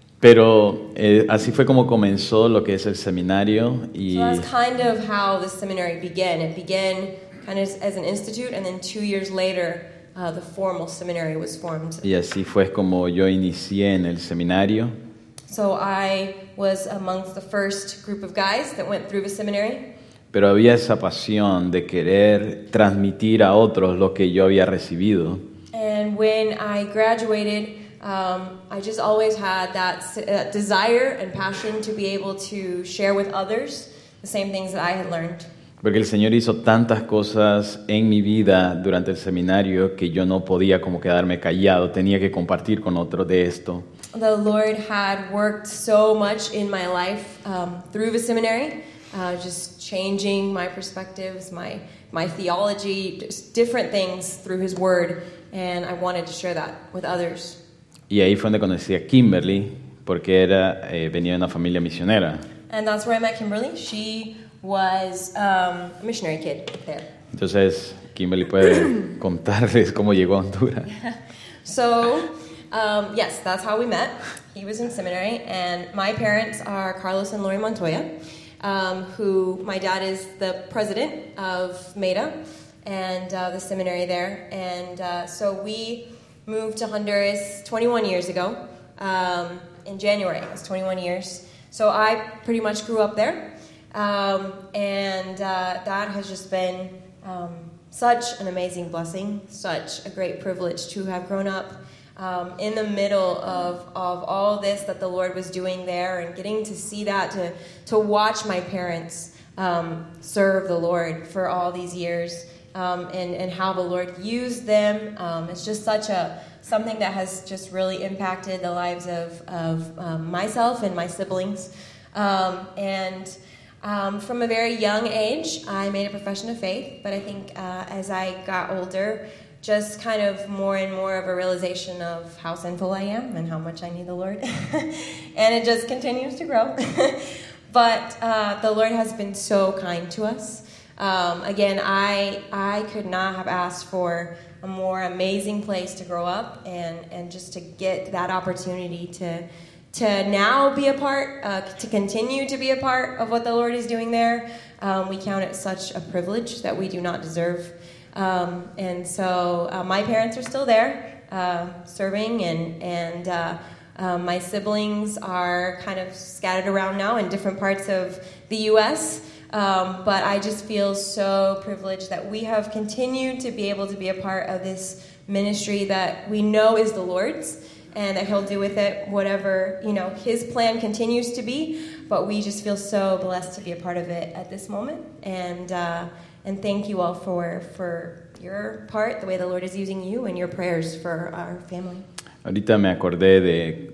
Speaker 2: Pero eh, así fue como comenzó lo que es el seminario. Y
Speaker 3: so that's kind of how the seminary began. It began kind of as an institute, and then two years later, uh, the formal seminary was formed.
Speaker 2: Y así fue como yo inicié en el seminario.
Speaker 3: So I was amongst the first group of guys that went through the seminary.
Speaker 2: Pero había esa pasión de querer transmitir a otros lo que yo había recibido.
Speaker 3: And when I graduated, um, I just always had that uh, desire and passion to be able to share with others the same things that I had learned.
Speaker 2: Porque el Señor hizo tantas cosas en mi vida durante el seminario que yo no podía como quedarme callado, tenía que compartir con otros de esto.
Speaker 3: The Lord had worked so much in my life um, through the seminary, uh, just changing my perspectives, my my theology, just different things through His Word, and I wanted to share that with others.
Speaker 2: Y ahí fue donde conocí a Kimberly, porque era eh, venía de una familia misionera.
Speaker 3: And that's where I met Kimberly. She was um, a missionary kid there.
Speaker 2: Entonces, Kimberly puede contarles cómo llegó a Honduras.
Speaker 3: So, um, yes, that's how we met. He was in seminary, and my parents are Carlos and Lori Montoya, um, who my dad is the president of MEDA and uh, the seminary there. And uh, so we moved to Honduras twenty-one years ago. Um, in January, it was twenty-one years. So I pretty much grew up there. Um, and uh, that has just been um, such an amazing blessing, such a great privilege to have grown up um, in the middle of, of all this that the Lord was doing there, and getting to see that, to, to watch my parents um, serve the Lord for all these years, um, and, and how the Lord used them. Um, it's just such a something that has just really impacted the lives of, of um, myself and my siblings. Um, and Um, from a very young age, I made a profession of faith, but I think uh, as I got older, just kind of more and more of a realization of how sinful I am and how much I need the Lord. And it just continues to grow. But uh, the Lord has been so kind to us. Um, again, I I could not have asked for a more amazing place to grow up and, and just to get that opportunity to to now be a part, uh, to continue to be a part of what the Lord is doing there. Um, we count it such a privilege that we do not deserve. Um, and so uh, my parents are still there, uh, serving, and, and uh, uh, my siblings are kind of scattered around now in different parts of the U S, Um, but I just feel so privileged that we have continued to be able to be a part of this ministry that we know is the Lord's, and that He'll do with it whatever, you know, His plan continues to be. But we just feel so blessed to be a part of it at this moment. And uh, and thank you all for for your part, the way the Lord is using you, and your prayers for our family.
Speaker 2: Ahorita me acordé de,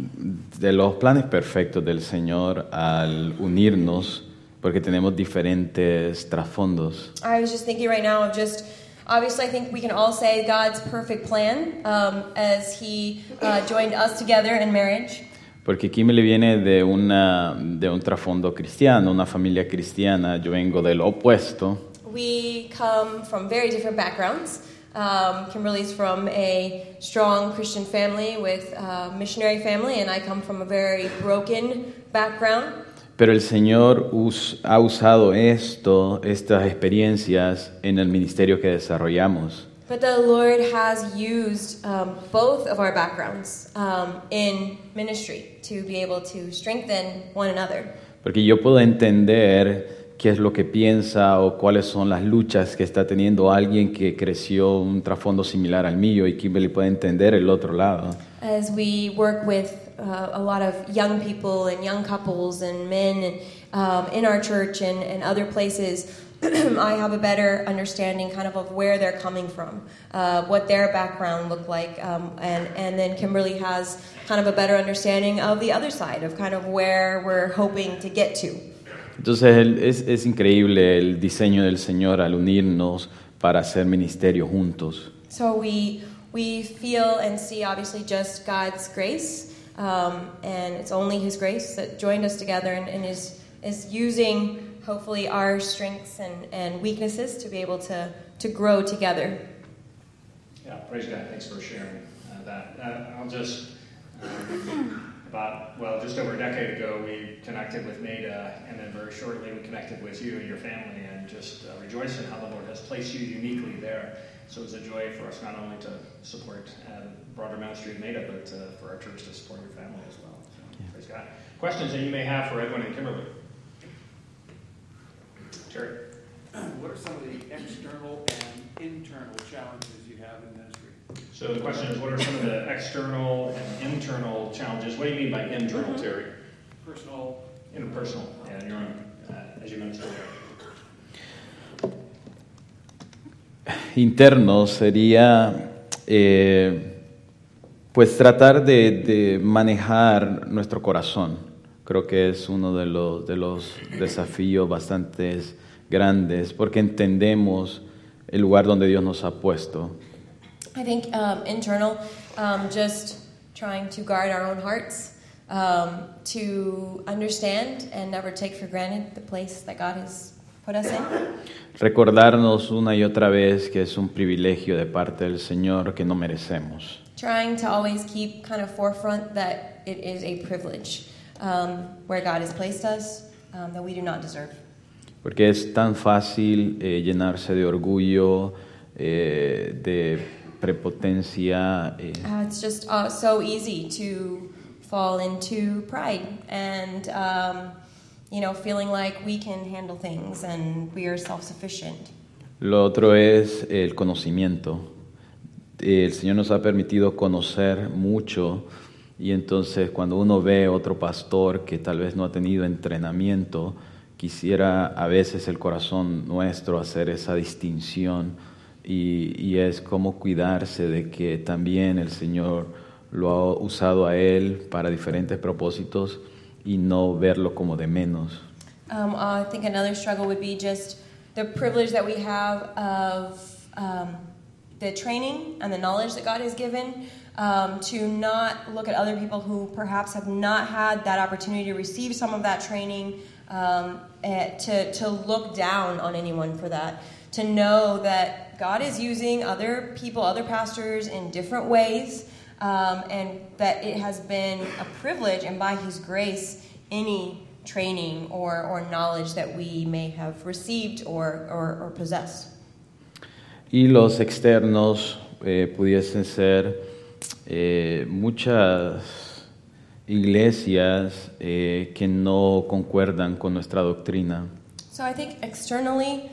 Speaker 2: de los planes perfectos del Señor al unirnos, porque tenemos diferentes trasfondos.
Speaker 3: I was just thinking right now of just, obviously I think we can all say God's perfect plan um, as He uh, joined us together in marriage.
Speaker 2: Porque Kimberly viene de, una, de un trasfondo cristiano, una familia cristiana. Yo vengo del opuesto.
Speaker 3: We come from very different backgrounds. Um, Kimberly's from a strong Christian family with a missionary family, and I come from a very broken background.
Speaker 2: Pero el Señor us, ha usado esto, estas experiencias en el ministerio que desarrollamos.
Speaker 3: But the Lord has used um, both of our backgrounds um, in ministry to be able to strengthen one another.
Speaker 2: Porque yo puedo entender qué es lo que piensa o cuáles son las luchas que está teniendo alguien que creció un trasfondo similar al mío, y Kimberly puede entender el otro lado.
Speaker 3: As we work with uh, a lot of young people and young couples and men and, um, in our church and, and other places, I have a better understanding kind of of where they're coming from, uh, what their background looked like, um, and, and then Kimberly has kind of a better understanding of the other side, of kind of where we're hoping to get to.
Speaker 2: Entonces es, es increíble el diseño del Señor al unirnos para hacer ministerio juntos.
Speaker 3: So we we feel and see obviously just God's grace, um, and it's only His grace that joined us together and, and is is using hopefully our strengths and, and weaknesses to be able to, to grow together.
Speaker 1: Yeah, praise God. Thanks for sharing uh, that. Uh, I'll just, um, about, well, just over a decade ago, we connected with Nada, and then very shortly we connected with you and your family, and just uh, rejoice in how the Lord has placed you uniquely there. So it was a joy for us not only to support uh, the broader ministry of Nada, but uh, for our church to support your family as well. So, yeah. Praise God. Questions that you may have for Edwin and Kimberly? Terry?
Speaker 4: What are some of the external and internal challenges you have in ministry?
Speaker 1: So the question is, what are some of the external and internal challenges? What do you mean by internal, mm-hmm. Terry?
Speaker 4: Personal.
Speaker 1: Interpersonal, yeah, in your own, uh, as you minister there.
Speaker 2: Interno sería, eh, pues tratar de, de manejar nuestro corazón. Creo que es uno de los, de los desafíos bastante grandes, porque entendemos el lugar donde Dios nos ha puesto.
Speaker 3: I think um, internal, um, just trying to guard our own hearts, um, to understand and never take for granted the place that God has put us in.
Speaker 2: Recordarnos una y otra vez que es un privilegio de parte del Señor que no merecemos.
Speaker 3: Trying to always keep kind of forefront that it is a privilege. Um, where God has placed us, um, that we do not deserve.
Speaker 2: Porque es tan fácil eh, llenarse de orgullo, eh, de prepotencia. Eh.
Speaker 3: Uh, it's just uh, so easy to fall into pride and, um, you know, feeling like we can handle things and we are self-sufficient.
Speaker 2: Lo otro es el conocimiento. El Señor nos ha permitido conocer mucho. Y entonces cuando uno ve otro pastor que tal vez no ha tenido entrenamiento, quisiera a veces el corazón nuestro hacer esa distinción, y, y es como cuidarse de que también el Señor lo ha usado a él para diferentes propósitos y no verlo como de menos.
Speaker 3: Um, uh, I think another struggle would be just the privilege that we have of um, the training and the knowledge that God has given. Um, to not look at other people who perhaps have not had that opportunity to receive some of that training, um, eh, to, to look down on anyone for that, to know that God is using other people, other pastors in different ways, um, and that it has been a privilege, and by His grace, any training or, or knowledge that we may have received or, or, or possessed.
Speaker 2: Y los externos eh, pudiesen ser eh, muchas iglesias eh, que no concuerdan con nuestra doctrina.
Speaker 3: So I think externally,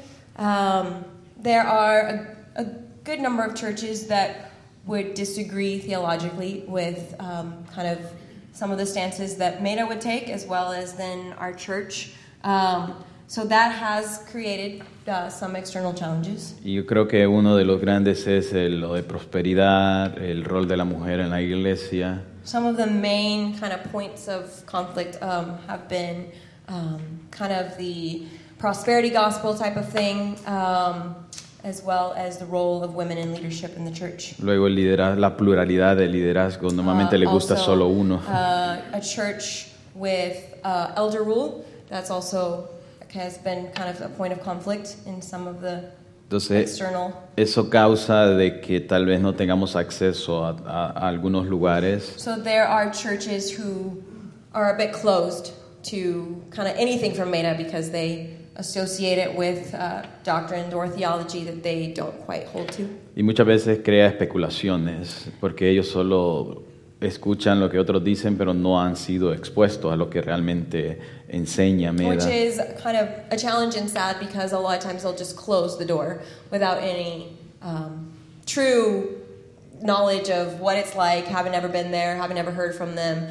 Speaker 3: um, there are a, a good number of churches that would disagree theologically with um, kind of some of the stances that Meta would take, as well as then our church. Um, so that has created uh, some external challenges.
Speaker 2: Y yo creo que uno de los grandes es el, lo de prosperidad, el rol de la mujer en la iglesia.
Speaker 3: Some of the main kind of points of conflict um, have been um, kind of the prosperity gospel type of thing, um, as well as the role of women in leadership in the church.
Speaker 2: Luego el lidera- la pluralidad de liderazgo, normalmente
Speaker 3: Uh,
Speaker 2: le gusta
Speaker 3: also,
Speaker 2: solo uno.
Speaker 3: Uh, a church with uh, elder rule, that's also has been kind of a point of conflict in some of the
Speaker 2: Entonces,
Speaker 3: external.
Speaker 2: eso causa de que tal vez no tengamos acceso a, a- a algunos lugares.
Speaker 3: So there are churches who are a bit closed to kind of anything from Meta because they associate it with uh, doctrine or theology that they don't quite hold to.
Speaker 2: Y muchas veces crea especulaciones, porque ellos solo escuchan lo que otros dicen, pero no han sido expuestos a lo que realmente enseña
Speaker 3: Which
Speaker 2: Meda.
Speaker 3: is kind of a challenge and sad because a lot of times they'll just close the door without any um, true knowledge of what it's like, having ever been there, having ever heard from them.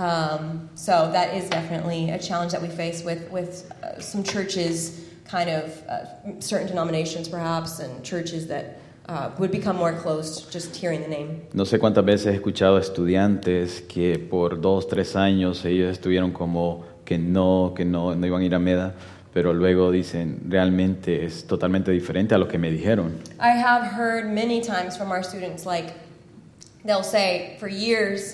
Speaker 3: Um, so that is definitely a challenge that we face with, with uh, some churches, kind of uh, certain denominations perhaps, and churches that uh, would become more closed just hearing the name.
Speaker 2: No sé cuántas veces he escuchado estudiantes que por dos, tres años ellos estuvieron como que no, que no, no iban a ir a Meda, pero luego dicen, realmente es totalmente diferente a lo que me dijeron.
Speaker 3: I have heard many times from our students, like, they'll say, for years,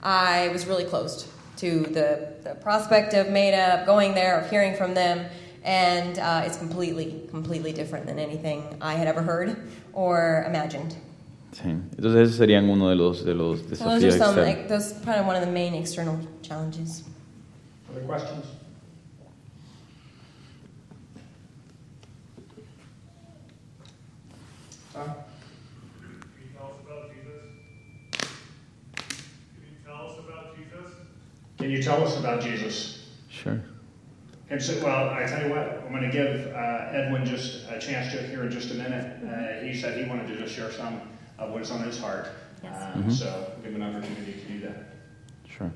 Speaker 3: I was really closed to the, the prospect of Meta, of going there, of hearing from them, and uh, it's completely, completely different than anything I had ever heard or imagined.
Speaker 2: Sí. Entonces esos serían uno de los, de los
Speaker 3: So those are
Speaker 2: desafíos
Speaker 3: some,
Speaker 2: externos.
Speaker 3: like, those are probably one of the main external challenges.
Speaker 1: Other questions? Tom?
Speaker 5: Can you tell us about Jesus? Can you tell us about Jesus?
Speaker 1: Can you tell us about Jesus?
Speaker 2: Sure.
Speaker 1: And so, well, I tell you what, I'm going to give uh, Edwin just a chance to here in just a minute. Uh, he said he wanted to just share some of what's on his heart.
Speaker 3: Yes.
Speaker 1: Um,
Speaker 2: Mhm.
Speaker 1: So give him an opportunity to do that.
Speaker 2: Sure.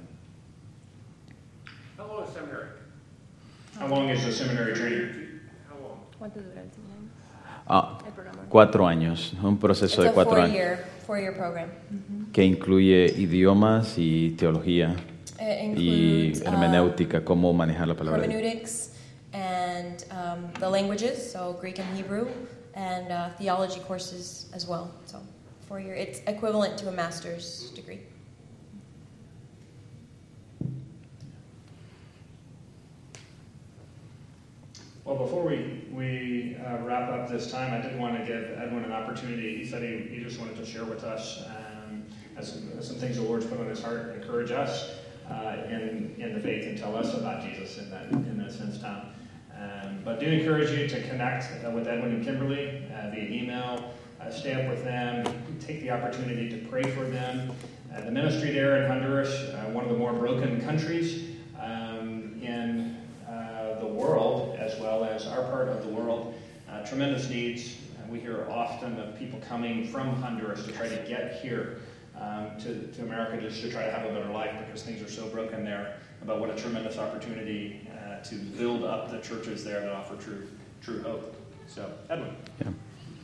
Speaker 5: How long is seminary?
Speaker 1: How long is the seminary training?
Speaker 5: How long?
Speaker 3: ¿Cuánto dura el seminario?
Speaker 2: Ah,
Speaker 3: El programa.
Speaker 2: cuatro años, un
Speaker 3: It's
Speaker 2: proceso
Speaker 3: a
Speaker 2: de cuatro años
Speaker 3: four-year, four-year program.
Speaker 2: que incluye idiomas y teología
Speaker 3: It
Speaker 2: y
Speaker 3: includes uh,
Speaker 2: hermenéutica, cómo manejar la palabra de Dios.
Speaker 3: hermeneutics and um, the languages, so Greek and Hebrew, and uh, theology courses as well. So four year, it's equivalent to a master's degree.
Speaker 1: Well, before we, we uh, wrap up this time, I did want to give Edwin an opportunity. He said he, he just wanted to share with us um, as some, as some things the Lord's put on his heart, encourage us uh, in, in the faith and tell us about Jesus in that, in that sense, Tom. Um, but do encourage you to connect uh, with Edwin and Kimberly uh, via email, uh, stay up with them, take the opportunity to pray for them. Uh, the ministry there in Honduras, uh, one of the more broken countries um, in uh, the world, as well as our part of the world, uh, tremendous needs. Uh, we hear often of people coming from Honduras to try to get here um, to, to America just to try to have a better life because things are so broken there. About what a tremendous opportunity uh, to build up the churches there that offer true, true hope. So, Edwin.
Speaker 2: Yeah.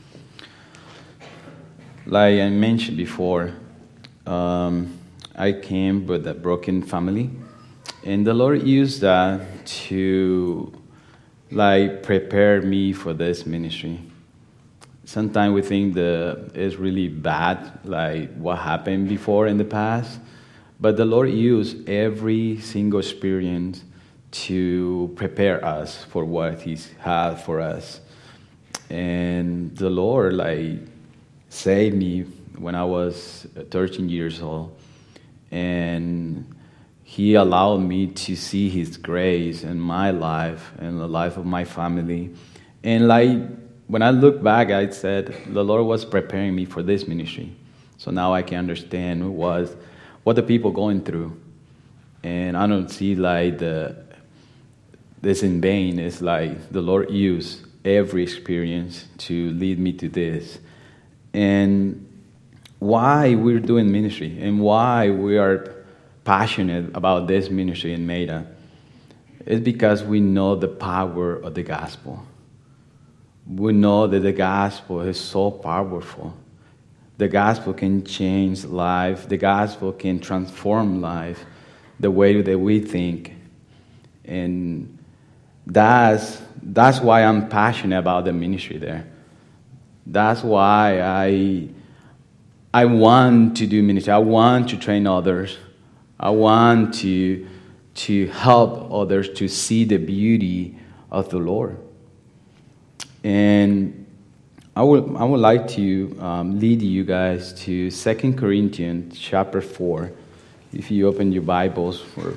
Speaker 2: Like I mentioned before, um, I came with a broken family, and the Lord used that to like prepare me for this ministry. Sometimes we think the it's really bad, like what happened before in the past, but the Lord used every single experience to prepare us for what He's had for us. And the Lord, like, saved me when I was thirteen years old. And He allowed me to see His grace in my life and the life of my family. And like, when I look back, I said, the Lord was preparing me for this ministry. So now I can understand what was what the people going through. And I don't see like the this in vain. It's like the Lord used every experience to lead me to this. And why we're doing ministry and why we are passionate about this ministry in Meta is because we know the power of the gospel. We know that the gospel is so powerful. The gospel can change life. The gospel can transform life the way that we think. And that's, that's why I'm passionate about the ministry there. That's why I, I want to do ministry. I want to train others. I want to, to help others to see the beauty of the Lord. And I would, I would like to um, lead you guys to Second Corinthians chapter four. If you open your Bibles. For...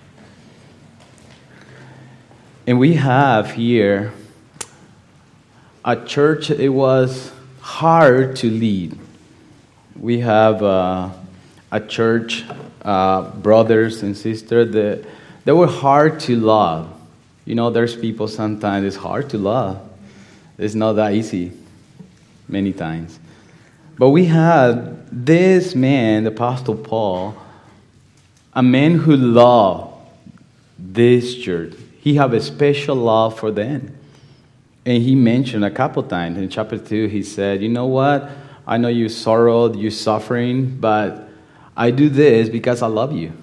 Speaker 2: And we have here a church, it was hard to lead. We have uh, a church, uh, brothers and sisters, that, that were hard to love. You know, there's people sometimes it's hard to love. It's not that easy, many times. But we had this man, the Apostle Paul, a man who loved this church. He had a special love for them. And he mentioned a couple times. In chapter two, he said, you know what? I know you sorrowed, you're suffering, but I do this because I love you.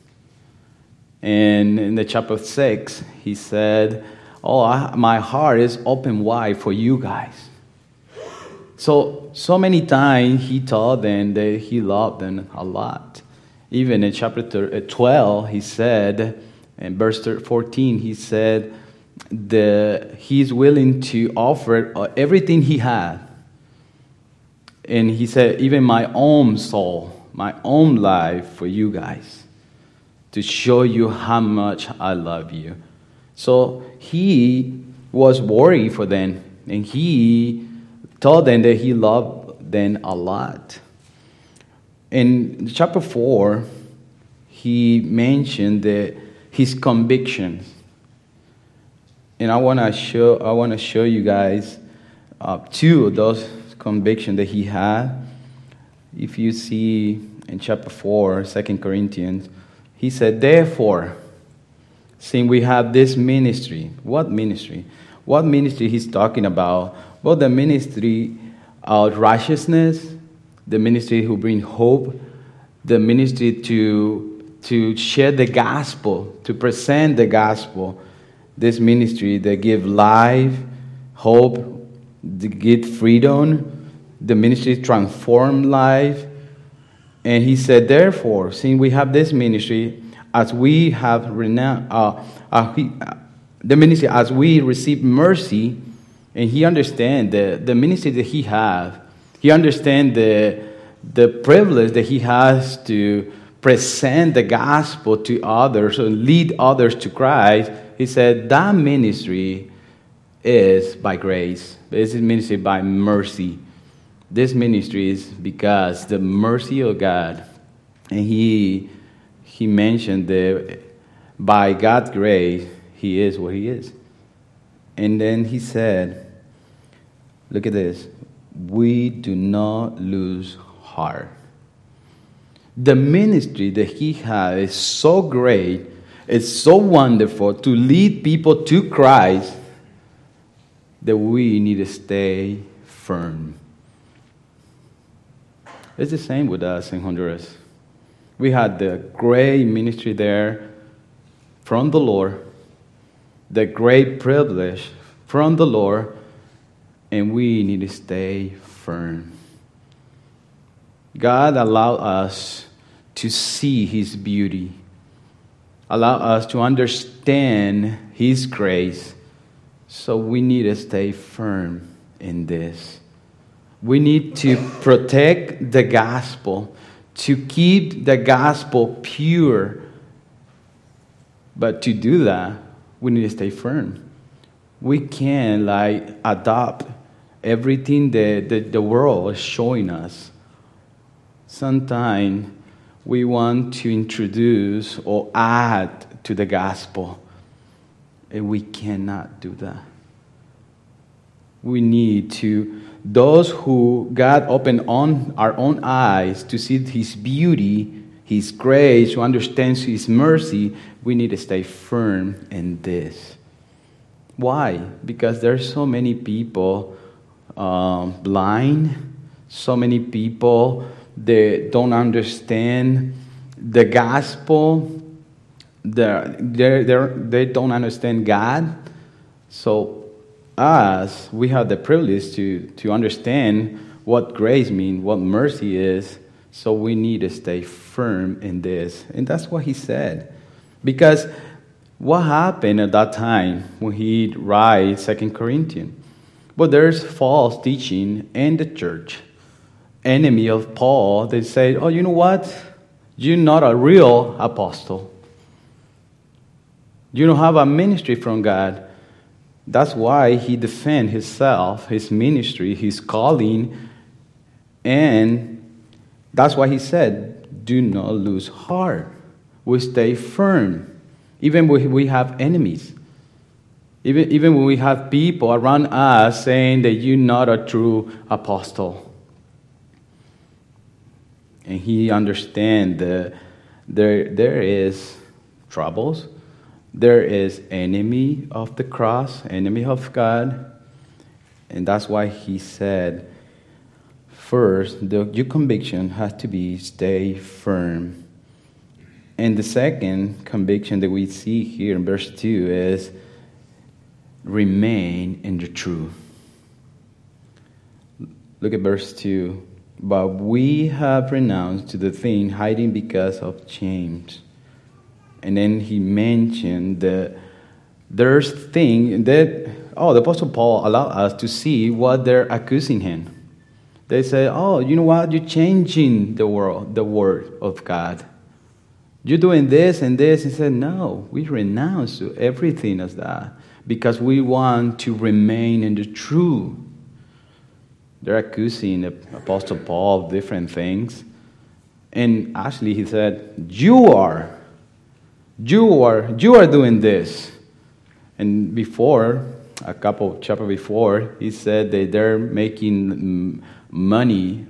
Speaker 2: And in the chapter six, he said, oh, I, my heart is open wide for you guys. So, so many times he told them that he loved them a lot. Even in chapter twelve, he said, in verse fourteen, he said that he's willing to offer everything he had. And he said, even my own soul, my own life for you guys, to show you how much I love you. So he was worried for them, and he told them that he loved them a lot. In chapter four, he mentioned that his convictions, and I want to show I want to show you guys uh, two of those convictions that he had. If you see in chapter four, Second Corinthians, he said, therefore, seeing we have this ministry. What ministry? What ministry he's talking about? Well, the ministry of righteousness, the ministry who bring hope, the ministry to, to share the gospel, to present the gospel. This ministry that give life, hope, to give freedom. The ministry transform life. And he said, therefore, seeing we have this ministry, as we have renounced, uh, uh, uh, the ministry, as we receive mercy, and he understands the, the ministry that he has, he understands the, the privilege that he has to present the gospel to others and lead others to Christ. He said that ministry is by grace. This is ministry by mercy. This ministry is because the mercy of God, and he he mentioned that by God's grace, he is what he is. And then he said, look at this, we do not lose heart. The ministry that he has is so great, it's so wonderful to lead people to Christ that we need to stay firm. It's the same with us in Honduras. We had the great ministry there from the Lord, the great privilege from the Lord, and we need to stay firm. God allowed us to see his beauty. allow us to understand His grace. So we need to stay firm in this. We need to protect the gospel, to keep the gospel pure. But to do that, we need to stay firm. We can't like adopt everything that the, the world is showing us. Sometimes we want to introduce or add to the gospel, and we cannot do that. We need to, those who God opened on our own eyes to see His beauty, His grace, to understand His mercy, we need to stay firm in this. Why? Because there's so many people um, blind, so many people that don't understand the gospel, they're, they're, they're, they don't understand God. So us, we have the privilege to, to understand what grace means, what mercy is, so we need to stay firm in this. And that's what he said. Because what happened at that time when he writes Second Corinthians? Well, there's false teaching in the church. Enemy of Paul, they say, oh, you know what? You're not a real apostle. You don't have a ministry from God. That's why he defends himself, his ministry, his calling. And that's why he said, do not lose heart. We stay firm. Even when we have enemies. Even, even when we have people around us saying that you're not a true apostle. And he understands that there, there is troubles. There is enemy of the cross, enemy of God. And that's why he said, first, the, your conviction has to be stay firm. And the second conviction that we see here in verse two is remain in the truth. Look at verse two. But we have renounced to the thing hiding because of James. And then he mentioned that there's thing that, oh, the Apostle Paul allowed us to see what they're accusing him. They say, oh, you know what? You're changing the world, the word of God. You're doing this and this. He said, no, we renounce to everything as that because we want to remain in the truth. They're accusing the Apostle Paul of different things. And actually he said, you are, you are, you are doing this. And before, a couple of chapters before, he said that they're making money,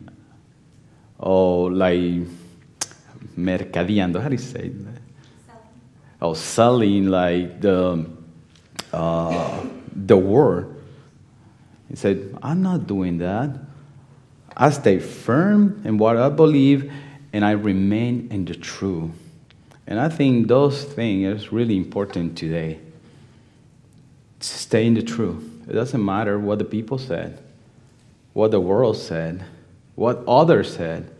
Speaker 2: oh, like, mercadeando, how do you say that? Selling. Oh, selling like the, uh, the word. He said, I'm not doing that. I stay firm in what I believe, and I remain in the truth. And I think those things are really important today. Stay in the truth. It doesn't matter what the people said, what the world said, what others said.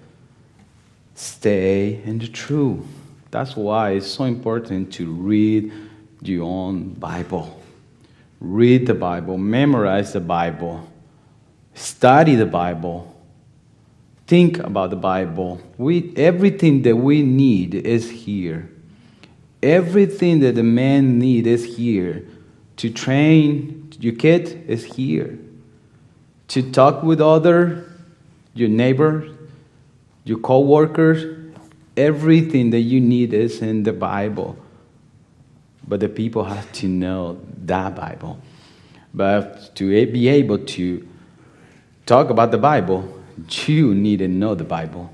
Speaker 2: Stay in the truth. That's why it's so important to read your own Bible. Read the Bible, memorize the Bible, study the Bible, think about the Bible. We, everything that we need is here. Everything that the man needs is here. To train your kid is here. To talk with other, your neighbors, your co-workers, everything that you need is in the Bible. But the people have to know that Bible. But to be able to talk about the Bible, you need to know the Bible.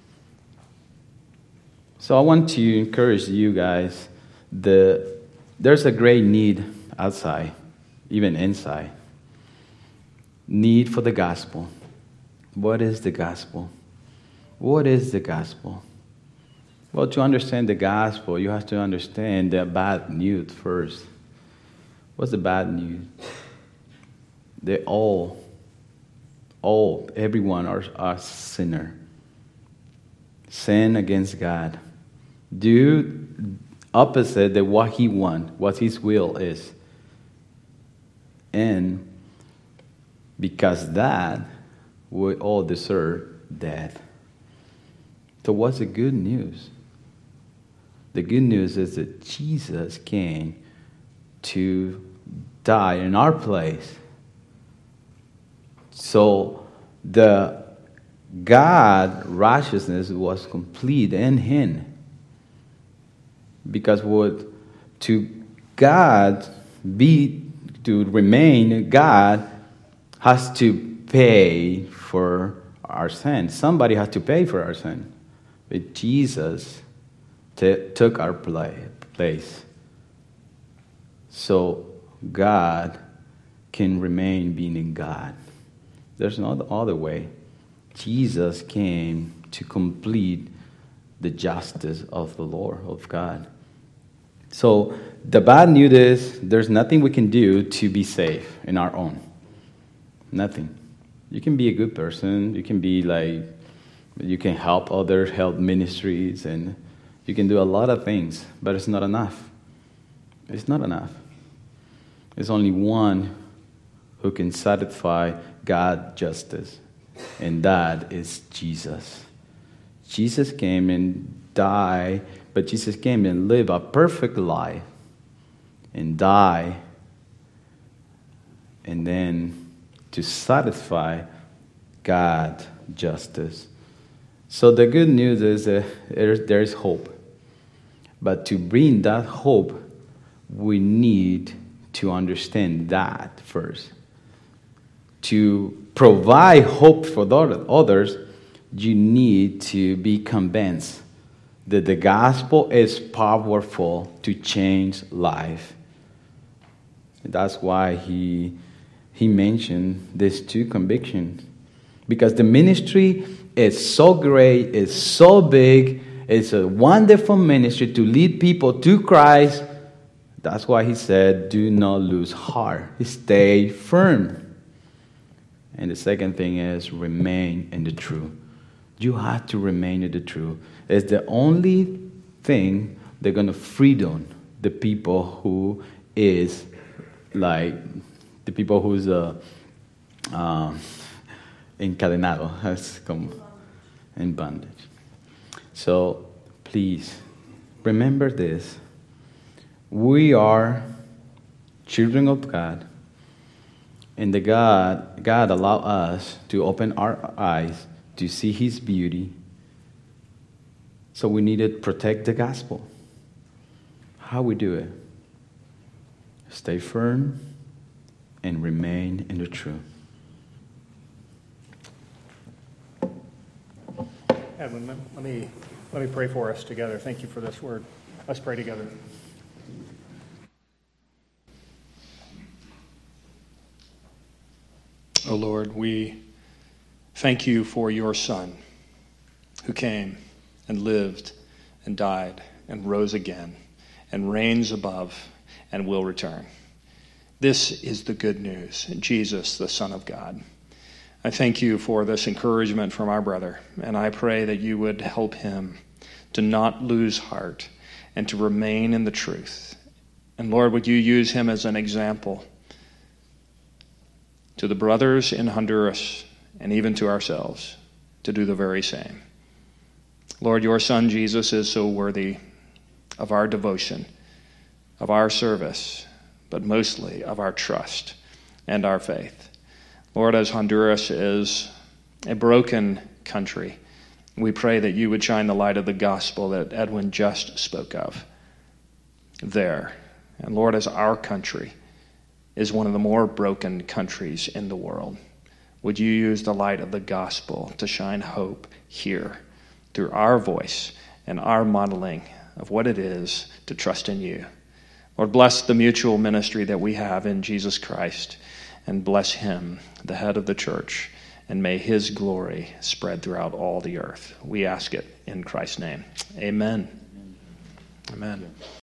Speaker 2: So I want to encourage you guys that there's a great need outside, even inside. Need for the gospel. What is the gospel? What is the gospel? Well, to understand the gospel, you have to understand the bad news first. What's the bad news? They all, all, everyone are, are sinner. Sin against God. Due opposite of what he wants, what his will is. And because that, we all deserve death. So what's the good news? The good news is that Jesus came to die in our place. So the God righteousness was complete in him. Because what to God be to remain God has to pay for our sin. Somebody has to pay for our sin. But Jesus t- took our place. So God can remain being God. There's no other way. Jesus came to complete the justice of the Lord, of God. So the bad news is there's nothing we can do to be safe in our own. Nothing. You can be a good person. You can be like, you can help others, help ministries, and you can do a lot of things, but it's not enough. It's not enough. There's only one who can satisfy God's justice, and that is Jesus. Jesus came and died, but Jesus came and lived a perfect life and died, and then to satisfy God's justice. So the good news is that there is hope. But to bring that hope, we need to understand that first. To provide hope for the others, you need to be convinced that the gospel is powerful to change life. That's why he he mentioned these two convictions. Because the ministry is so great, it's so big, it's a wonderful ministry to lead people to Christ. That's why he said, do not lose heart. Stay firm. And the second thing is remain in the truth. You have to remain in the truth. It's the only thing they're going to freedom the people who is like the people who's uh, uh, encadenado, as como in bondage. So please remember this. We are children of God, and the God God allowed us to open our eyes to see His beauty. So we need to protect the gospel. How we do it? Stay firm and remain in the truth.
Speaker 1: Edwin, let me let me pray for us together. Thank you for this word. Let's pray together. Oh Lord, we thank you for your Son who came and lived and died and rose again and reigns above and will return. This is the good news, Jesus, the Son of God. I thank you for this encouragement from our brother, and I pray that you would help him to not lose heart and to remain in the truth. And Lord, would you use him as an example to the brothers in Honduras and even to ourselves to do the very same. Lord, your Son Jesus is so worthy of our devotion, of our service, but mostly of our trust and our faith. Lord, as Honduras is a broken country, we pray that you would shine the light of the gospel that Edwin just spoke of there. And Lord, as our country is one of the more broken countries in the world, would you use the light of the gospel to shine hope here through our voice and our modeling of what it is to trust in you. Lord, bless the mutual ministry that we have in Jesus Christ, and bless him, the head of the church, and may his glory spread throughout all the earth. We ask it in Christ's name. Amen. Amen.